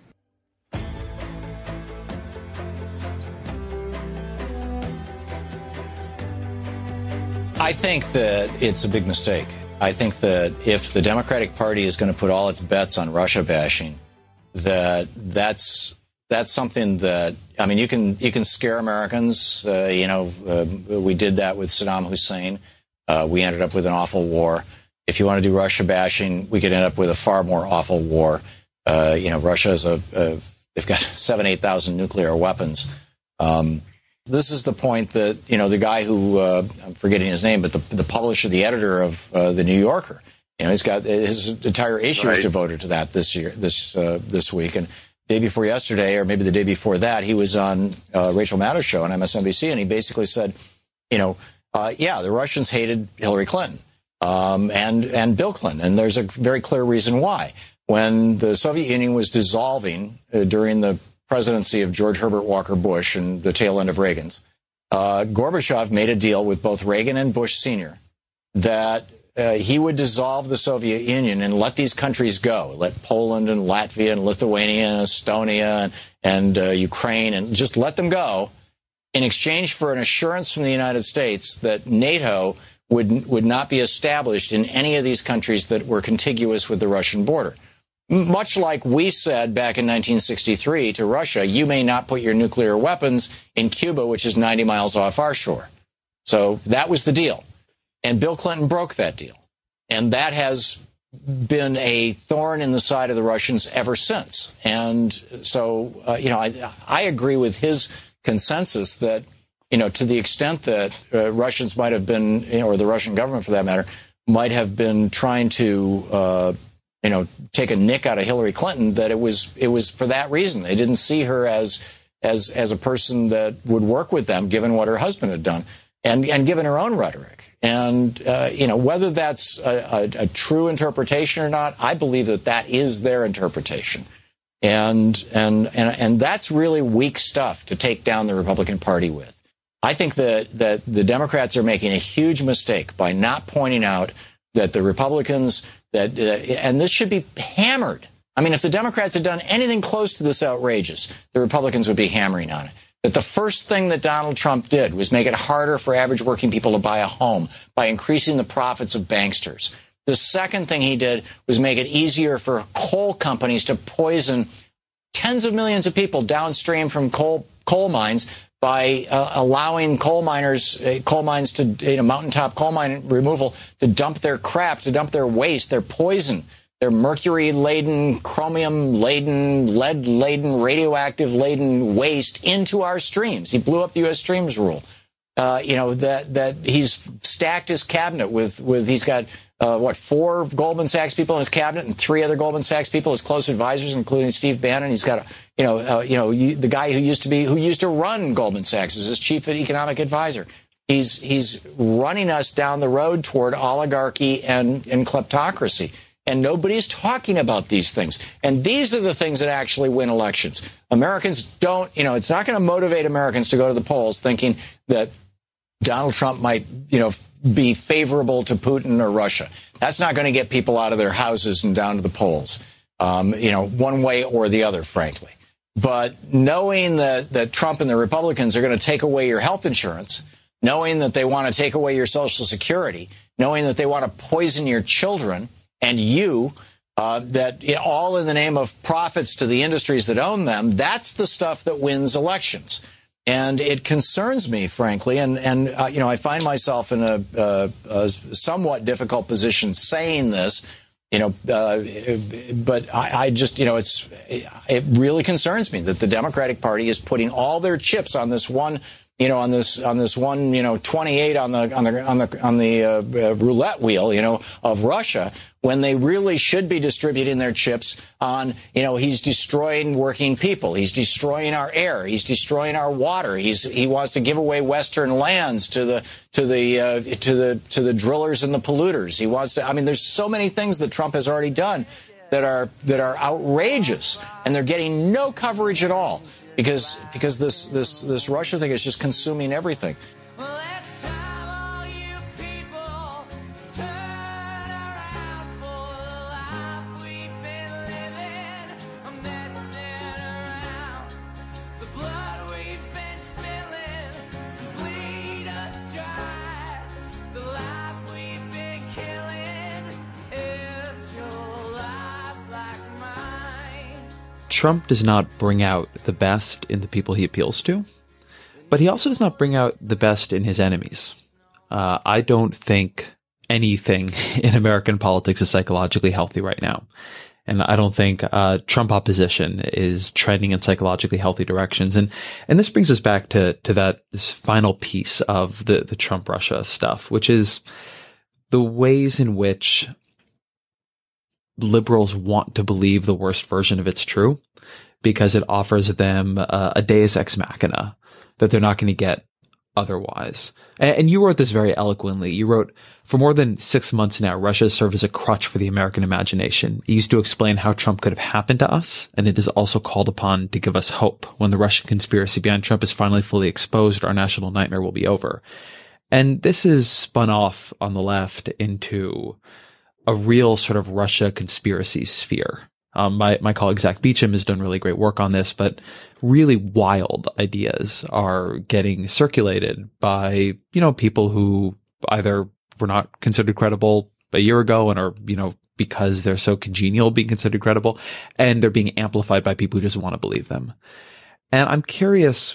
I think that it's a big mistake. I think that if the Democratic Party is going to put all its bets on Russia bashing, that that's that's something that, I mean, you can you can scare Americans. Uh, you know, uh, we did that with Saddam Hussein. Uh, we ended up with an awful war. If you want to do Russia bashing, we could end up with a far more awful war. Uh, you know, Russia is a, a they've got seven, eight thousand nuclear weapons. Um, This is the point that, you know, the guy who, uh, I'm forgetting his name, but the, the publisher, the editor of uh, the New Yorker, you know, he's got his entire issue right. is devoted to that this year, this uh, this week. And day before yesterday, or maybe the day before that, he was on uh, Rachel Maddow's show on M S N B C, and he basically said, you know, uh, yeah, the Russians hated Hillary Clinton um, and and Bill Clinton, and there's a very clear reason why. When the Soviet Union was dissolving uh, during the presidency of George Herbert Walker Bush and the tail end of Reagan's, uh, Gorbachev made a deal with both Reagan and Bush Senior that uh, he would dissolve the Soviet Union and let these countries go, let Poland and Latvia and Lithuania and Estonia and, and uh, Ukraine, and just let them go in exchange for an assurance from the United States that NATO would would not be established in any of these countries that were contiguous with the Russian border. Much like we said back in nineteen sixty-three to Russia, you may not put your nuclear weapons in Cuba, which is ninety miles off our shore. So that was the deal. And Bill Clinton broke that deal. And that has been a thorn in the side of the Russians ever since. And so, uh, you know, I, I agree with his consensus that, you know, to the extent that uh, Russians might have been, you know, or the Russian government for that matter, might have been trying to uh you know, take a nick out of Hillary Clinton, that it was it was for that reason. They didn't see her as as as a person that would work with them, given what her husband had done, and and given her own rhetoric. And uh, you know, whether that's a, a, a true interpretation or not, I believe that that is their interpretation, and and and and that's really weak stuff to take down the Republican Party with. I think that that the Democrats are making a huge mistake by not pointing out that the Republicans. That uh, and this should be hammered. I mean, if the Democrats had done anything close to this outrageous, the Republicans would be hammering on it. That the first thing that Donald Trump did was make it harder for average working people to buy a home by increasing the profits of banksters. The second thing he did was make it easier for coal companies to poison tens of millions of people downstream from coal coal mines by uh, allowing coal miners, uh, coal mines to, you know, mountaintop coal mine removal to dump their crap, to dump their waste, their poison, their mercury-laden, chromium-laden, lead-laden, radioactive-laden waste into our streams. He blew up the U S Streams rule. Uh, you know, that that he's stacked his cabinet with, with he's got, uh, what, four Goldman Sachs people in his cabinet and three other Goldman Sachs people as close advisors, including Steve Bannon. He's got, a, you know, uh, you know, you, the guy who used to be, who used to run Goldman Sachs as his chief economic advisor. He's he's running us down the road toward oligarchy and, and kleptocracy. And nobody's talking about these things. And these are the things that actually win elections. Americans don't, you know, it's not going to motivate Americans to go to the polls thinking that Donald Trump might, you know, be favorable to Putin or Russia. That's not going to get people out of their houses and down to the polls, um, you know, one way or the other, frankly. But knowing that, that Trump and the Republicans are going to take away your health insurance, knowing that they want to take away your Social Security, knowing that they want to poison your children and you, uh, that you know, all in the name of profits to the industries that own them, that's the stuff that wins elections. And it concerns me, frankly, and, and uh, you know, I find myself in a, uh, a somewhat difficult position saying this, you know, uh, but I, I just, you know, it's it really concerns me that the Democratic Party is putting all their chips on this one, you know, on this on this one, you know, twenty-eight on the on the on the on the uh, uh, roulette wheel, you know, of Russia, when they really should be distributing their chips on, you know, he's destroying working people, he's destroying our air, he's destroying our water, he's he wants to give away Western lands to the to the uh, to the to the drillers and the polluters. He wants to. I mean, there's so many things that Trump has already done that are that are outrageous, and they're getting no coverage at all. Because because this this this Russia thing is just consuming everything. Trump does not bring out the best in the people he appeals to, but he also does not bring out the best in his enemies. Uh, I don't think anything in American politics is psychologically healthy right now. And I don't think uh, Trump opposition is trending in psychologically healthy directions. And and this brings us back to to that this final piece of the, the Trump-Russia stuff, which is the ways in which liberals want to believe the worst version of it's true, because it offers them uh, a deus ex machina that they're not going to get otherwise. And, and you wrote this very eloquently. You wrote, for more than six months now, Russia has served as a crutch for the American imagination. It used to explain how Trump could have happened to us, and it is also called upon to give us hope. When the Russian conspiracy behind Trump is finally fully exposed, our national nightmare will be over. And this is spun off on the left into a real sort of Russia conspiracy sphere. Um, my, my colleague Zach Beecham has done really great work on this, but really wild ideas are getting circulated by, you know, people who either were not considered credible a year ago and are, you know, because they're so congenial being considered credible, and they're being amplified by people who just want to believe them. And I'm curious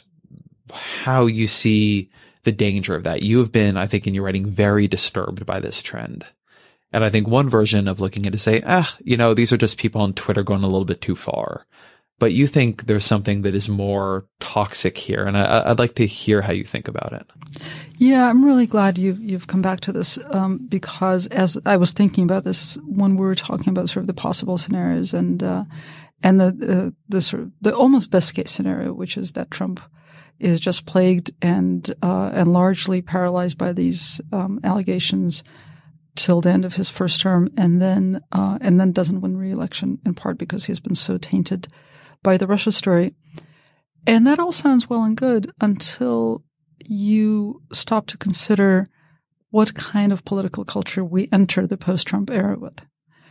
how you see the danger of that. You have been, I think, in your writing, very disturbed by this trend. And I think one version of looking at it is say, ah, you know, these are just people on Twitter going a little bit too far. But you think there's something that is more toxic here. And I, I'd like to hear how you think about it. Yeah, I'm really glad you, you've come back to this, um, because as I was thinking about this when we were talking about sort of the possible scenarios and, uh, and the, uh, the sort of the almost best case scenario, which is that Trump is just plagued and, uh, and largely paralyzed by these, um, allegations till the end of his first term, and then uh, and then doesn't win re-election, in part because he's been so tainted by the Russia story. And that all sounds well and good until you stop to consider what kind of political culture we enter the post-Trump era with.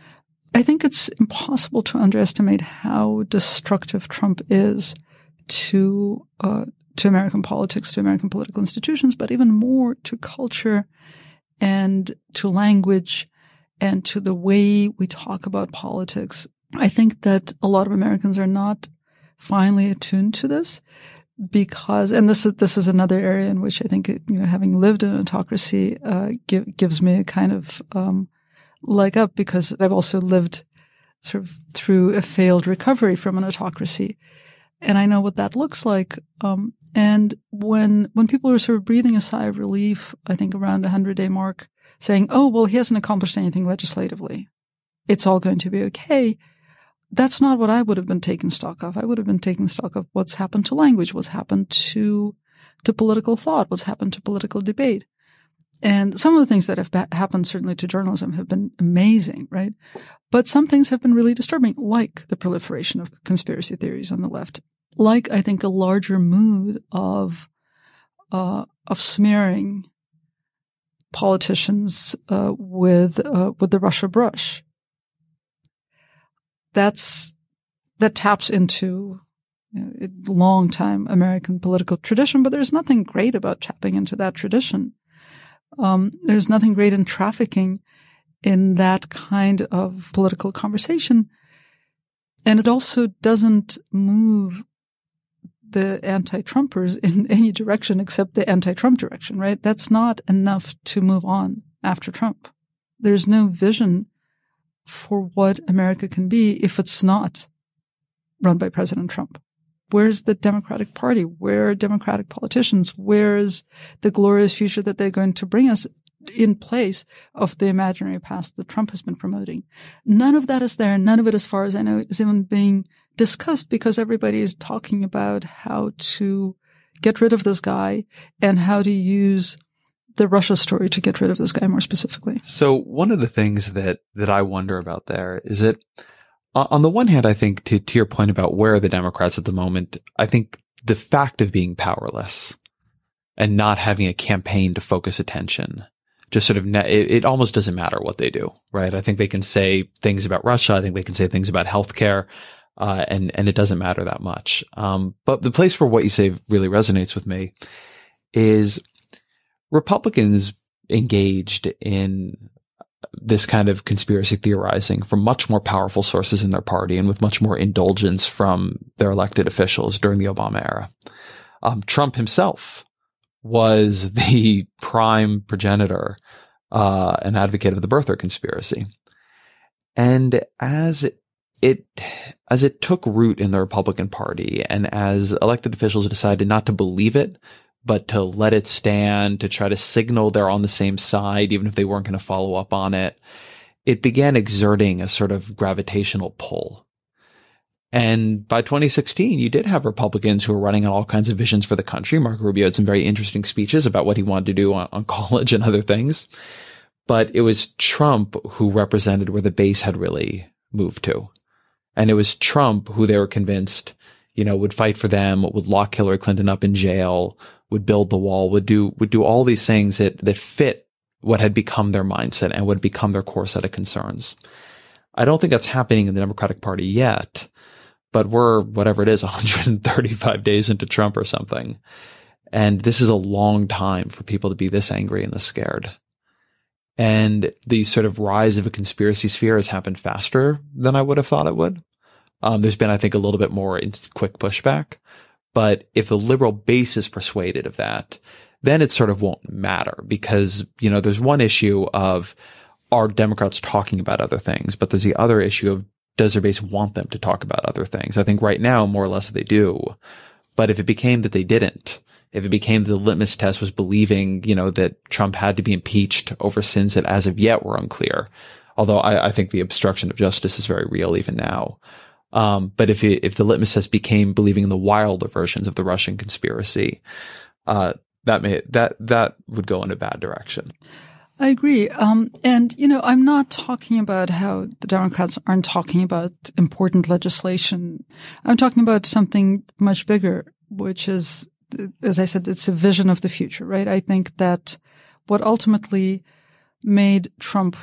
I think it's impossible to underestimate how destructive Trump is to uh, to American politics, to American political institutions, but even more to culture and to language and to the way we talk about politics. I think that a lot of Americans are not finely attuned to this because, and this is, this is another area in which I think, you know, having lived in an autocracy, uh, give, gives me a kind of, um, leg up, because I've also lived sort of through a failed recovery from an autocracy. And I know what that looks like. Um, and when, when people are sort of breathing a sigh of relief, I think around the hundred day mark, saying, oh, well, he hasn't accomplished anything legislatively, it's all going to be okay. That's not what I would have been taking stock of. I would have been taking stock of what's happened to language, what's happened to to political thought, what's happened to political debate. And some of the things that have ba- happened certainly to journalism have been amazing, right? But some things have been really disturbing, like the proliferation of conspiracy theories on the left, like I think a larger mood of uh, of smearing politicians uh, with uh, with the Russia brush. That's that taps into you know, a long time American political tradition, but there's nothing great about tapping into that tradition. Um, there's nothing great in trafficking in that kind of political conversation. And it also doesn't move the anti-Trumpers in any direction except the anti-Trump direction, right? That's not enough to move on after Trump. There's no vision for what America can be if it's not run by President Trump. Where's the Democratic Party? Where are Democratic politicians? Where is the glorious future that they're going to bring us in place of the imaginary past that Trump has been promoting? None of that is there. None of it, as far as I know, is even being discussed because everybody is talking about how to get rid of this guy and how to use the Russia story to get rid of this guy more specifically. So one of the things that, that I wonder about there is that on the one hand, I think to, to your point about where are the Democrats at the moment, I think the fact of being powerless and not having a campaign to focus attention just sort of, ne- it, it almost doesn't matter what they do, right? I think they can say things about Russia. I think they can say things about healthcare, uh, and, and it doesn't matter that much. Um, but the place where what you say really resonates with me is Republicans engaged in this kind of conspiracy theorizing from much more powerful sources in their party and with much more indulgence from their elected officials during the Obama era. Um, Trump himself was the prime progenitor, uh, and advocate of the birther conspiracy. And as it, as it took root in the Republican Party and as elected officials decided not to believe it, but to let it stand, to try to signal they're on the same side, even if they weren't going to follow up on it, it began exerting a sort of gravitational pull. And by twenty sixteen, you did have Republicans who were running on all kinds of visions for the country. Marco Rubio had some very interesting speeches about what he wanted to do on, on college and other things. But it was Trump who represented where the base had really moved to. And it was Trump who they were convinced, you know, would fight for them, would lock Hillary Clinton up in jail, would build the wall, would do, would do all these things that, that fit what had become their mindset and would become their core set of concerns. I don't think that's happening in the Democratic Party yet, but we're, whatever it is, one hundred thirty-five days into Trump or something. And this is a long time for people to be this angry and this scared. And the sort of rise of a conspiracy sphere has happened faster than I would have thought it would. Um, there's been, I think, a little bit more quick pushback. But if the liberal base is persuaded of that, then it sort of won't matter because, you know, there's one issue of are Democrats talking about other things, but there's the other issue of does their base want them to talk about other things? I think right now, more or less they do. But if it became that they didn't, if it became the litmus test was believing, you know, that Trump had to be impeached over sins that as of yet were unclear, although I, I think the obstruction of justice is very real even now. Um, but if it, if the litmus test became believing in the wilder versions of the Russian conspiracy, uh, that may, that, that would go in a bad direction. I agree. Um, and, you know, I'm not talking about how the Democrats aren't talking about important legislation. I'm talking about something much bigger, which is, as I said, it's a vision of the future, right? I think that what ultimately made Trump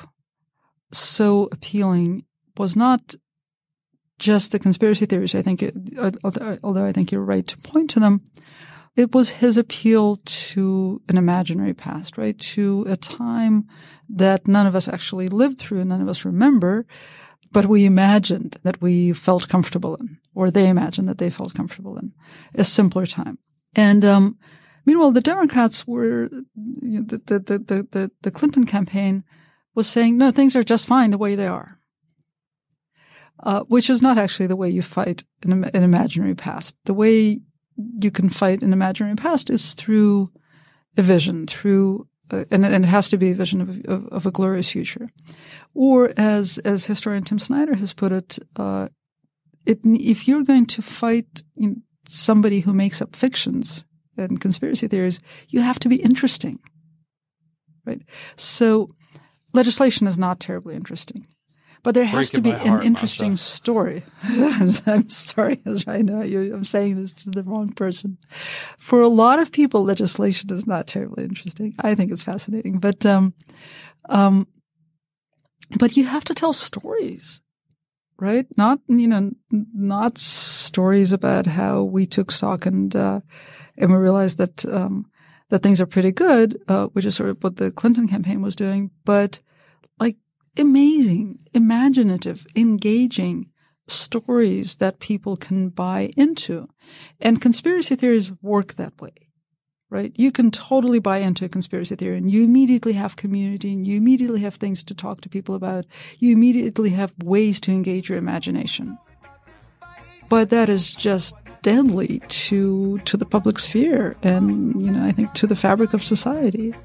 so appealing was not just the conspiracy theories. I think, it, although I think you're right to point to them, it was his appeal to an imaginary past, right? To a time that none of us actually lived through and none of us remember, but we imagined that we felt comfortable in, or they imagined that they felt comfortable in, a simpler time. And, um, meanwhile, the Democrats were, you know, the, the, the, the, the Clinton campaign was saying, no, things are just fine the way they are. Uh, which is not actually the way you fight an, an imaginary past. The way you can fight an imaginary past is through a vision, through, uh, and, and it has to be a vision of, of, of a glorious future. Or as, as historian Tim Snyder has put it, uh, it, if you're going to fight you know, somebody who makes up fictions in conspiracy theories, you have to be interesting, right? So legislation is not terribly interesting. But there has to be an interesting story. I'm sorry, I know you, I'm saying this to the wrong person. For a lot of people, legislation is not terribly interesting. I think it's fascinating, but um, um, but you have to tell stories, right? Not you know, not stories about how we took stock and uh, and we realized that um, that things are pretty good, uh, which is sort of what the Clinton campaign was doing, but like. Amazing, imaginative, engaging stories that people can buy into. And conspiracy theories work that way, right? You can totally buy into a conspiracy theory and you immediately have community and you immediately have things to talk to people about. You immediately have ways to engage your imagination. But that is just deadly to, to the public sphere and, you know, I think to the fabric of society.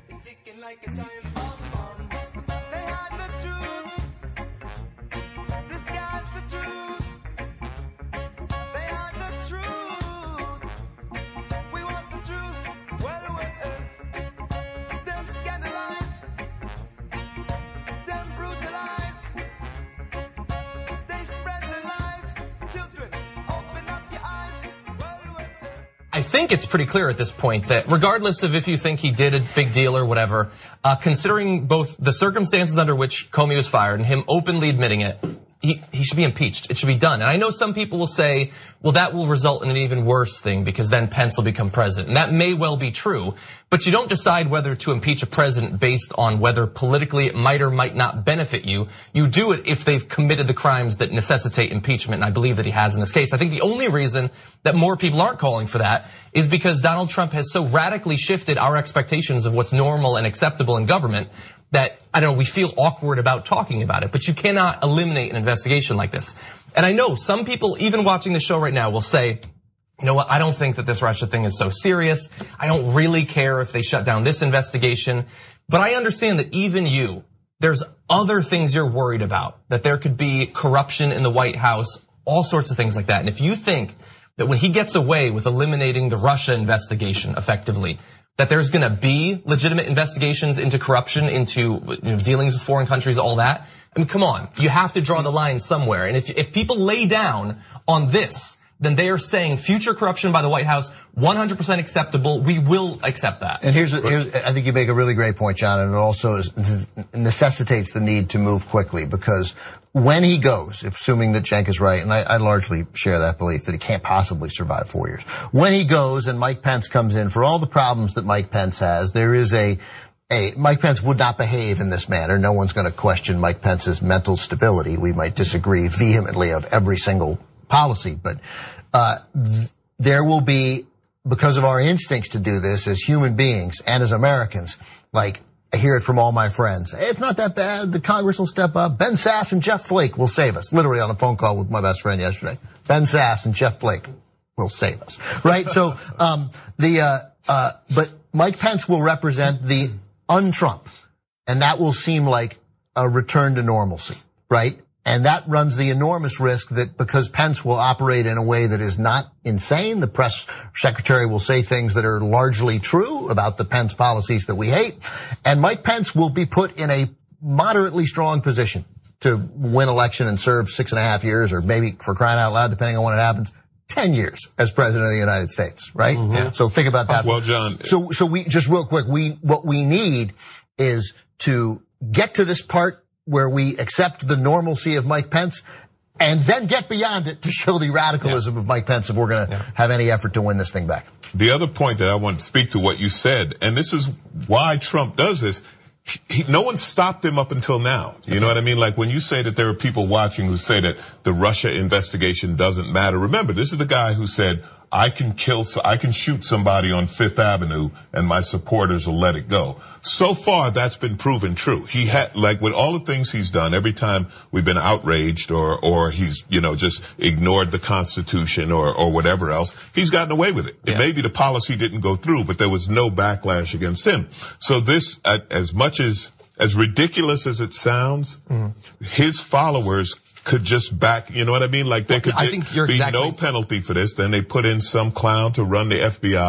I think it's pretty clear at this point that regardless of if you think he did a big deal or whatever, uh, considering both the circumstances under which Comey was fired and him openly admitting it, he, he should be impeached. It should be done. And I know some people will say, well, that will result in an even worse thing because then Pence will become president. And that may well be true, but you don't decide whether to impeach a president based on whether politically it might or might not benefit you. You do it if they've committed the crimes that necessitate impeachment, and I believe that he has in this case. I think the only reason that more people aren't calling for that is because Donald Trump has so radically shifted our expectations of what's normal and acceptable in government that, I don't know, we feel awkward about talking about it, but you cannot eliminate an investigation like this. And I know some people, even watching the show right now, will say, you know what, I don't think that this Russia thing is so serious. I don't really care if they shut down this investigation. But I understand that even you, there's other things you're worried about, that there could be corruption in the White House, all sorts of things like that. And if you think that when he gets away with eliminating the Russia investigation effectively, that there's going to be legitimate investigations into corruption, into you know, dealings with foreign countries, all that. I mean, come on, you have to draw the line somewhere. And if if people lay down on this, then they are saying future corruption by the White House, one hundred percent acceptable. We will accept that. And here's, here's, I think you make a really great point, John, and it also is, necessitates the need to move quickly because when he goes, assuming that Cenk is right, and I, I largely share that belief that he can't possibly survive four years. When he goes and Mike Pence comes in, for all the problems that Mike Pence has, there is a, a Mike Pence would not behave in this manner. No one's going to question Mike Pence's mental stability. We might disagree vehemently of every single policy, but uh there will be, because of our instincts to do this as human beings and as Americans, like, I hear it from all my friends. Hey, it's not that bad. The Congress will step up. Ben Sasse and Jeff Flake will save us. Literally on a phone call with my best friend yesterday. Ben Sasse and Jeff Flake will save us. Right? So, um, the, uh, uh, but Mike Pence will represent the un-Trump. And that will seem like a return to normalcy. Right? And that runs the enormous risk that because Pence will operate in a way that is not insane, the press secretary will say things that are largely true about the Pence policies that we hate. And Mike Pence will be put in a moderately strong position to win election and serve six and a half years, or maybe, for crying out loud, depending on when it happens, ten years as president of the United States, right? Mm-hmm. Yeah. So think about that. Well, John. So, so we, just real quick, we, what we need is to get to this part where we accept the normalcy of Mike Pence and then get beyond it to show the radicalism yeah. of Mike Pence if we're going to yeah. have any effort to win this thing back. The other point that I want to speak to what you said, and this is why Trump does this, he, no one stopped him up until now. You That's know right. what I mean? Like when you say that there are people watching who say that the Russia investigation doesn't matter. Remember, this is the guy who said, I can kill, I can shoot somebody on Fifth Avenue and my supporters will let it go. So far, that's been proven true. He had, like with all the things he's done, every time we've been outraged or, or he's, you know, just ignored the Constitution or, or whatever else, he's gotten away with it. Yeah. And maybe the policy didn't go through, but there was no backlash against him. So this, as much as, as ridiculous as it sounds, mm. his followers could just back, you know what I mean? Like there could I think you're be exactly. no penalty for this. Then they put in some clown to run the F B I who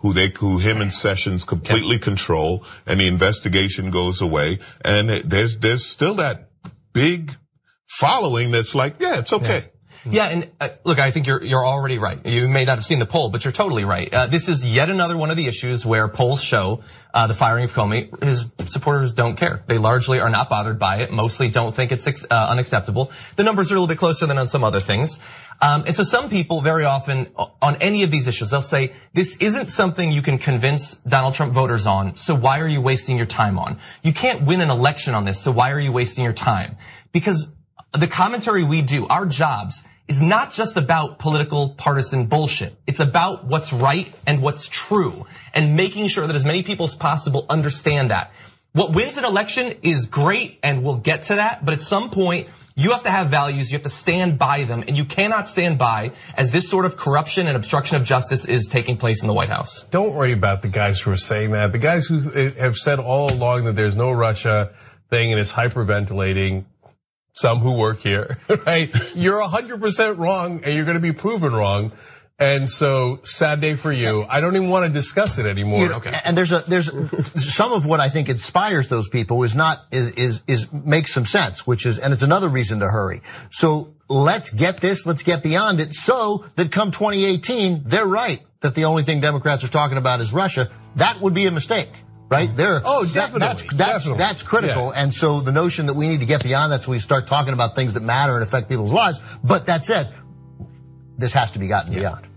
who they, who him and Sessions completely control, and the investigation goes away. And there's, there's still that big following that's like, yeah, it's okay. Yeah. Yeah, and uh, look, I think you're you're already right. You may not have seen the poll, but you're totally right. Uh, this is yet another one of the issues where polls show uh, the firing of Comey. His supporters don't care. They largely are not bothered by it. Mostly don't think it's uh, unacceptable. The numbers are a little bit closer than on some other things. Um, and so some people very often on any of these issues, they'll say, this isn't something you can convince Donald Trump voters on, so why are you wasting your time on? You can't win an election on this, so why are you wasting your time? Because the commentary we do, our jobs, is not just about political partisan bullshit. It's about what's right and what's true, and making sure that as many people as possible understand that. What wins an election is great, and we'll get to that, but at some point, you have to have values, you have to stand by them, and you cannot stand by as this sort of corruption and obstruction of justice is taking place in the White House. Don't worry about the guys who are saying that. The guys who have said all along that there's no Russia thing and it's hyperventilating, some who work here, right? You're one hundred percent wrong, and you're going to be proven wrong. And so, sad day for you. I don't even want to discuss it anymore. You know, okay. And there's a there's some of what I think inspires those people is not is is is makes some sense, which is, and it's another reason to hurry. So let's get this, let's get beyond it, so that come twenty eighteen, they're right that the only thing Democrats are talking about is Russia. That would be a mistake. Right there. Oh, definitely. That, that's that's definitely. that's critical. Yeah. And so the notion that we need to get beyond that, so we start talking about things that matter and affect people's lives. But that said, this has to be gotten yeah. beyond.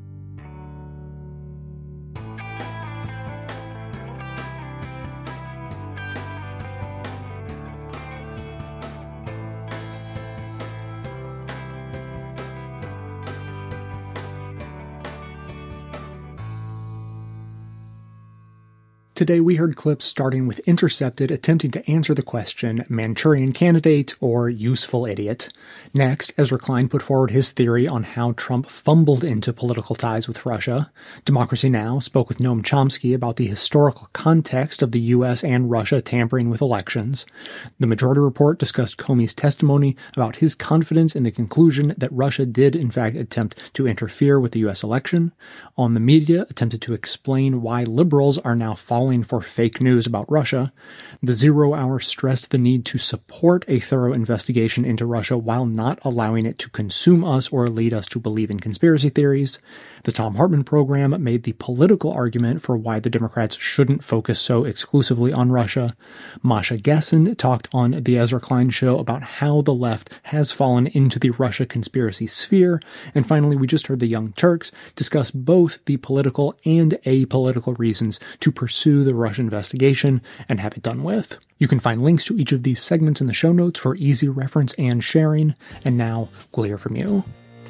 Today we heard clips starting with Intercepted attempting to answer the question, Manchurian candidate or useful idiot. Next, Ezra Klein put forward his theory on how Trump fumbled into political ties with Russia. Democracy Now! Spoke with Noam Chomsky about the historical context of the U S and Russia tampering with elections. The Majority Report discussed Comey's testimony about his confidence in the conclusion that Russia did in fact attempt to interfere with the U S election. On the Media attempted to explain why liberals are now falling for fake news about Russia. The Zero Hour stressed the need to support a thorough investigation into Russia while not allowing it to consume us or lead us to believe in conspiracy theories. The Thom Hartmann program made the political argument for why the Democrats shouldn't focus so exclusively on Russia. Masha Gessen talked on the Ezra Klein Show about how the left has fallen into the Russia conspiracy sphere. And finally, we just heard the Young Turks discuss both the political and apolitical reasons to pursue the Russia investigation and have it done with. You can find links to each of these segments in the show notes for easy reference and sharing. And now we'll hear from you.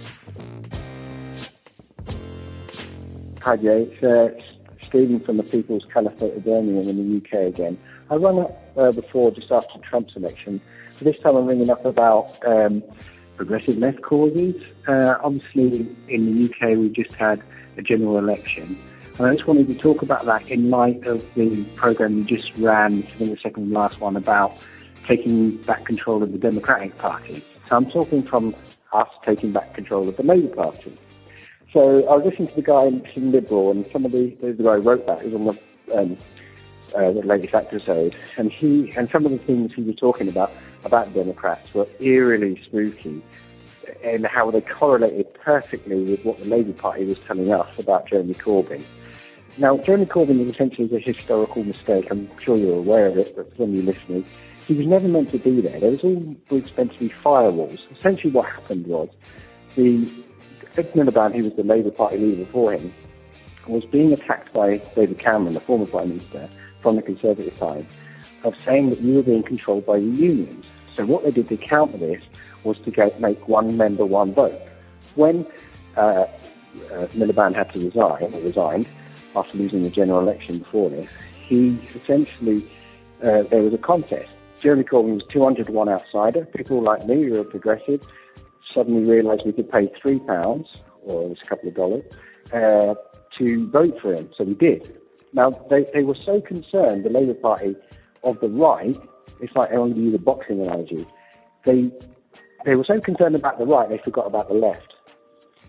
Hi Jay, it's uh, Stephen from the People's Caliphate of Birmingham in the U K again. I rang up uh, before, just after Trump's election. This time I'm ringing up about um, progressive left causes. Uh, obviously in the U K we just had a general election. And I just wanted to talk about that in light of the programme you just ran, I think the second last one, about taking back control of the Democratic Party. So I'm talking from us taking back control of the Labour Party. So I was listening to the guy in Liberal, and some of the, the guy who wrote that, was on the, um, uh, the latest episode, and he and some of the things he was talking about, about Democrats were eerily spooky, and how they correlated perfectly with what the Labour Party was telling us about Jeremy Corbyn. Now, Jeremy Corbyn is essentially a historical mistake. I'm sure you're aware of it, but for any listeners, he was never meant to be there. There was always meant to be firewalls. Essentially what happened was the Ed Miliband, who was the Labour Party leader before him, was being attacked by David Cameron, the former Prime Minister, from the Conservative side, of saying that you were being controlled by the unions. So what they did to counter this was to get, make one member, one vote. When uh, uh, Miliband had to resign, or resigned, after losing the general election before this, he essentially, uh, there was a contest. Jeremy Corbyn was two hundred to one outsider. People like me, who are progressive, suddenly realised we could pay three pounds, or it was a couple of dollars, uh, to vote for him. So we did. Now, they, they were so concerned, the Labour Party, of the right, it's like I want to use a boxing analogy, they, they were so concerned about the right, they forgot about the left.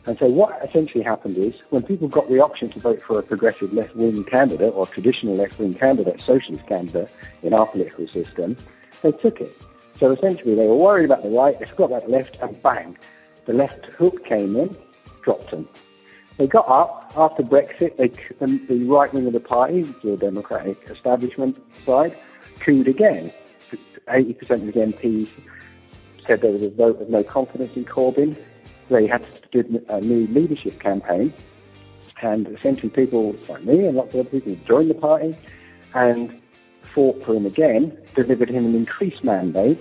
And so what essentially happened is, when people got the option to vote for a progressive left-wing candidate or traditional left-wing candidate, socialist candidate in our political system, they took it. So essentially they were worried about the right, they forgot about the left, and bang, the left hook came in, dropped them. They got up after Brexit, they, the, the right wing of the party, the Democratic establishment side, cooed again. eighty percent of the M Ps said there was a vote of no confidence in Corbyn. They had to do a new leadership campaign, and essentially people like me and lots of other people joined the party and fought for him again, delivered him an increased mandate.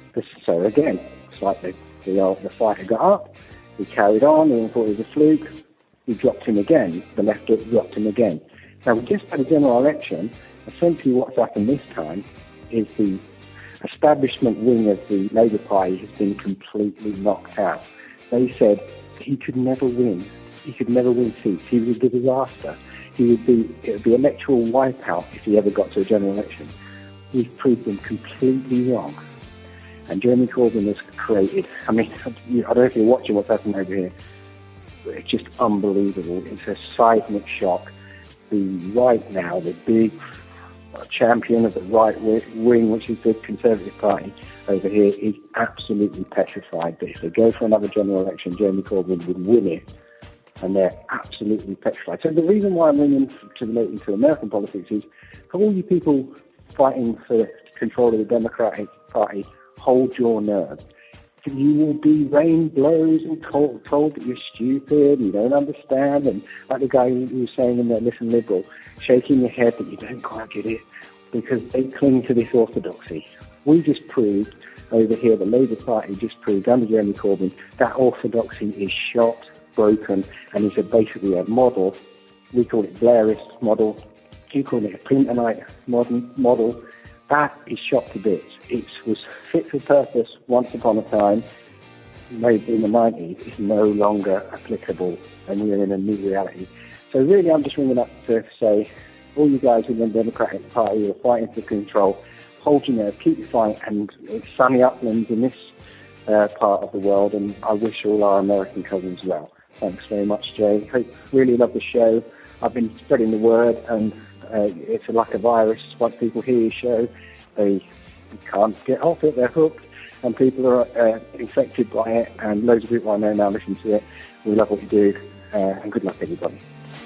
So again, it's like the, the, uh, the fighter got up, he carried on, and thought it was a fluke, he dropped him again, the left dropped him again. Now, we just had a general election. Essentially what's happened this time is the establishment wing of the Labour Party has been completely knocked out. They said he could never win. He could never win seats. He would be a disaster. He would be, it would be electoral wipeout if he ever got to a general election. We've proved them completely wrong. And Jeremy Corbyn has created, I mean, I don't know if you're watching what's happening over here. It's just unbelievable. It's a seismic shock. The right now, the big champion of the right wing, which is the Conservative Party over here, is absolutely petrified that if they go for another general election, Jeremy Corbyn would win it. And they're absolutely petrified. So the reason why I'm ringing to relating to American politics is, for all you people fighting for control of the Democratic Party, hold your nerve. You will be rained blows and told, told that you're stupid, you don't understand, and like the guy who was saying in there, Listen Liberal, shaking your head that you don't quite get it, because they cling to this orthodoxy. We just proved over here, the Labour Party just proved under Jeremy Corbyn, that orthodoxy is shot, broken, and is a basically a model. We call it Blairist model. You call it a Clintonite modern model. That is shot to bits. It was fit for purpose once upon a time, maybe in the nineties. It's no longer applicable, and we're in a new reality. So really, I'm just ringing up to say, all you guys in the Democratic Party who are fighting for control, hold your nerve, keep your fight, and it's sunny uplands in this uh, part of the world, and I wish all our American cousins well. Thanks very much, Jay. Hope, really love the show. I've been spreading the word, and uh, it's like a virus. Once people hear your show, they can't get off it. They're hooked, and people are uh, infected by it, and loads of people I know now listen to it. We love what you do, uh, and good luck, everybody.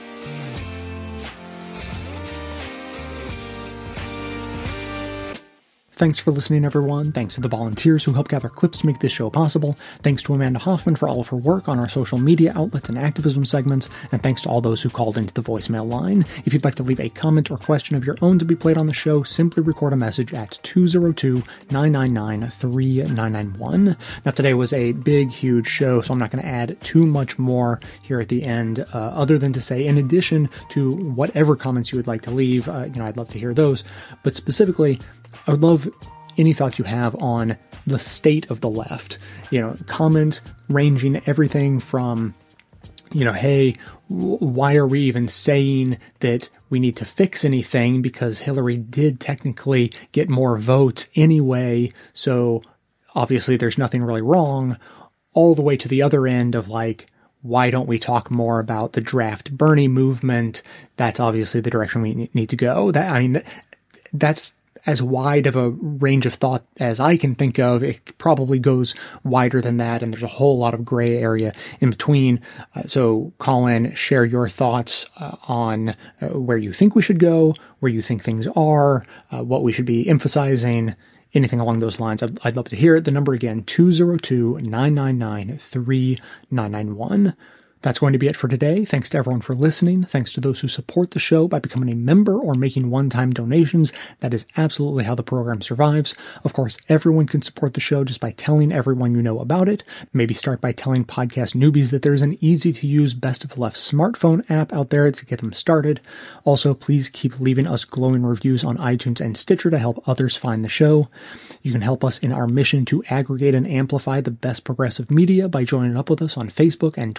Thanks for listening, everyone. Thanks to the volunteers who help gather clips to make this show possible. Thanks to Amanda Hoffman for all of her work on our social media outlets and activism segments. And thanks to all those who called into the voicemail line. If you'd like to leave a comment or question of your own to be played on the show, simply record a message at two oh two, nine nine nine, three nine nine one. Now, today was a big, huge show, so I'm not going to add too much more here at the end, uh, other than to say, in addition to whatever comments you would like to leave, uh, you know, I'd love to hear those. But specifically, I would love any thoughts you have on the state of the left. You know, comments ranging everything from, you know, hey, w- why are we even saying that we need to fix anything, because Hillary did technically get more votes anyway, so obviously there's nothing really wrong, all the way to the other end of like, why don't we talk more about the draft Bernie movement? That's obviously the direction we need to go. That, I mean, that's as wide of a range of thought as I can think of. It probably goes wider than that, and there's a whole lot of gray area in between. Uh, so call in, share your thoughts uh, on uh, where you think we should go, where you think things are, uh, what we should be emphasizing, anything along those lines. I'd, I'd love to hear it. The number again, two oh two, nine nine nine, three nine nine one. That's going to be it for today. Thanks to everyone for listening. Thanks to those who support the show by becoming a member or making one-time donations. That is absolutely how the program survives. Of course, everyone can support the show just by telling everyone you know about it. Maybe start by telling podcast newbies that there's an easy-to-use Best of the Left smartphone app out there to get them started. Also, please keep leaving us glowing reviews on iTunes and Stitcher to help others find the show. You can help us in our mission to aggregate and amplify the best progressive media by joining up with us on Facebook and Twitter and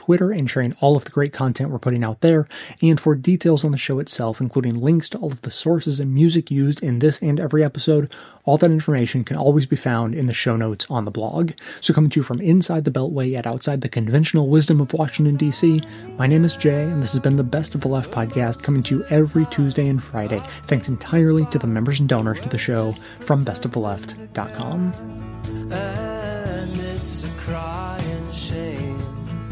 sharing all of the great content we're putting out there, and for details on the show itself, including links to all of the sources and music used in this and every episode, all that information can always be found in the show notes on the blog. So coming to you from inside the Beltway yet outside the conventional wisdom of Washington, D C, my name is Jay, and this has been the Best of the Left podcast, coming to you every Tuesday and Friday, thanks entirely to the members and donors to the show from best of the left dot com. And it's a crying shame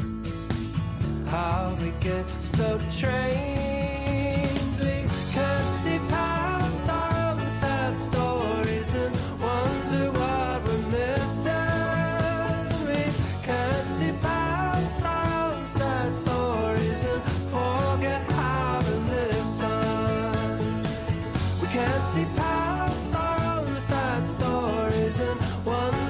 how we get so trained. We can't see past our own sad stories and wonder what we're missing. We can't see past our own sad stories and forget how to listen. We can't see past our own sad stories and wonder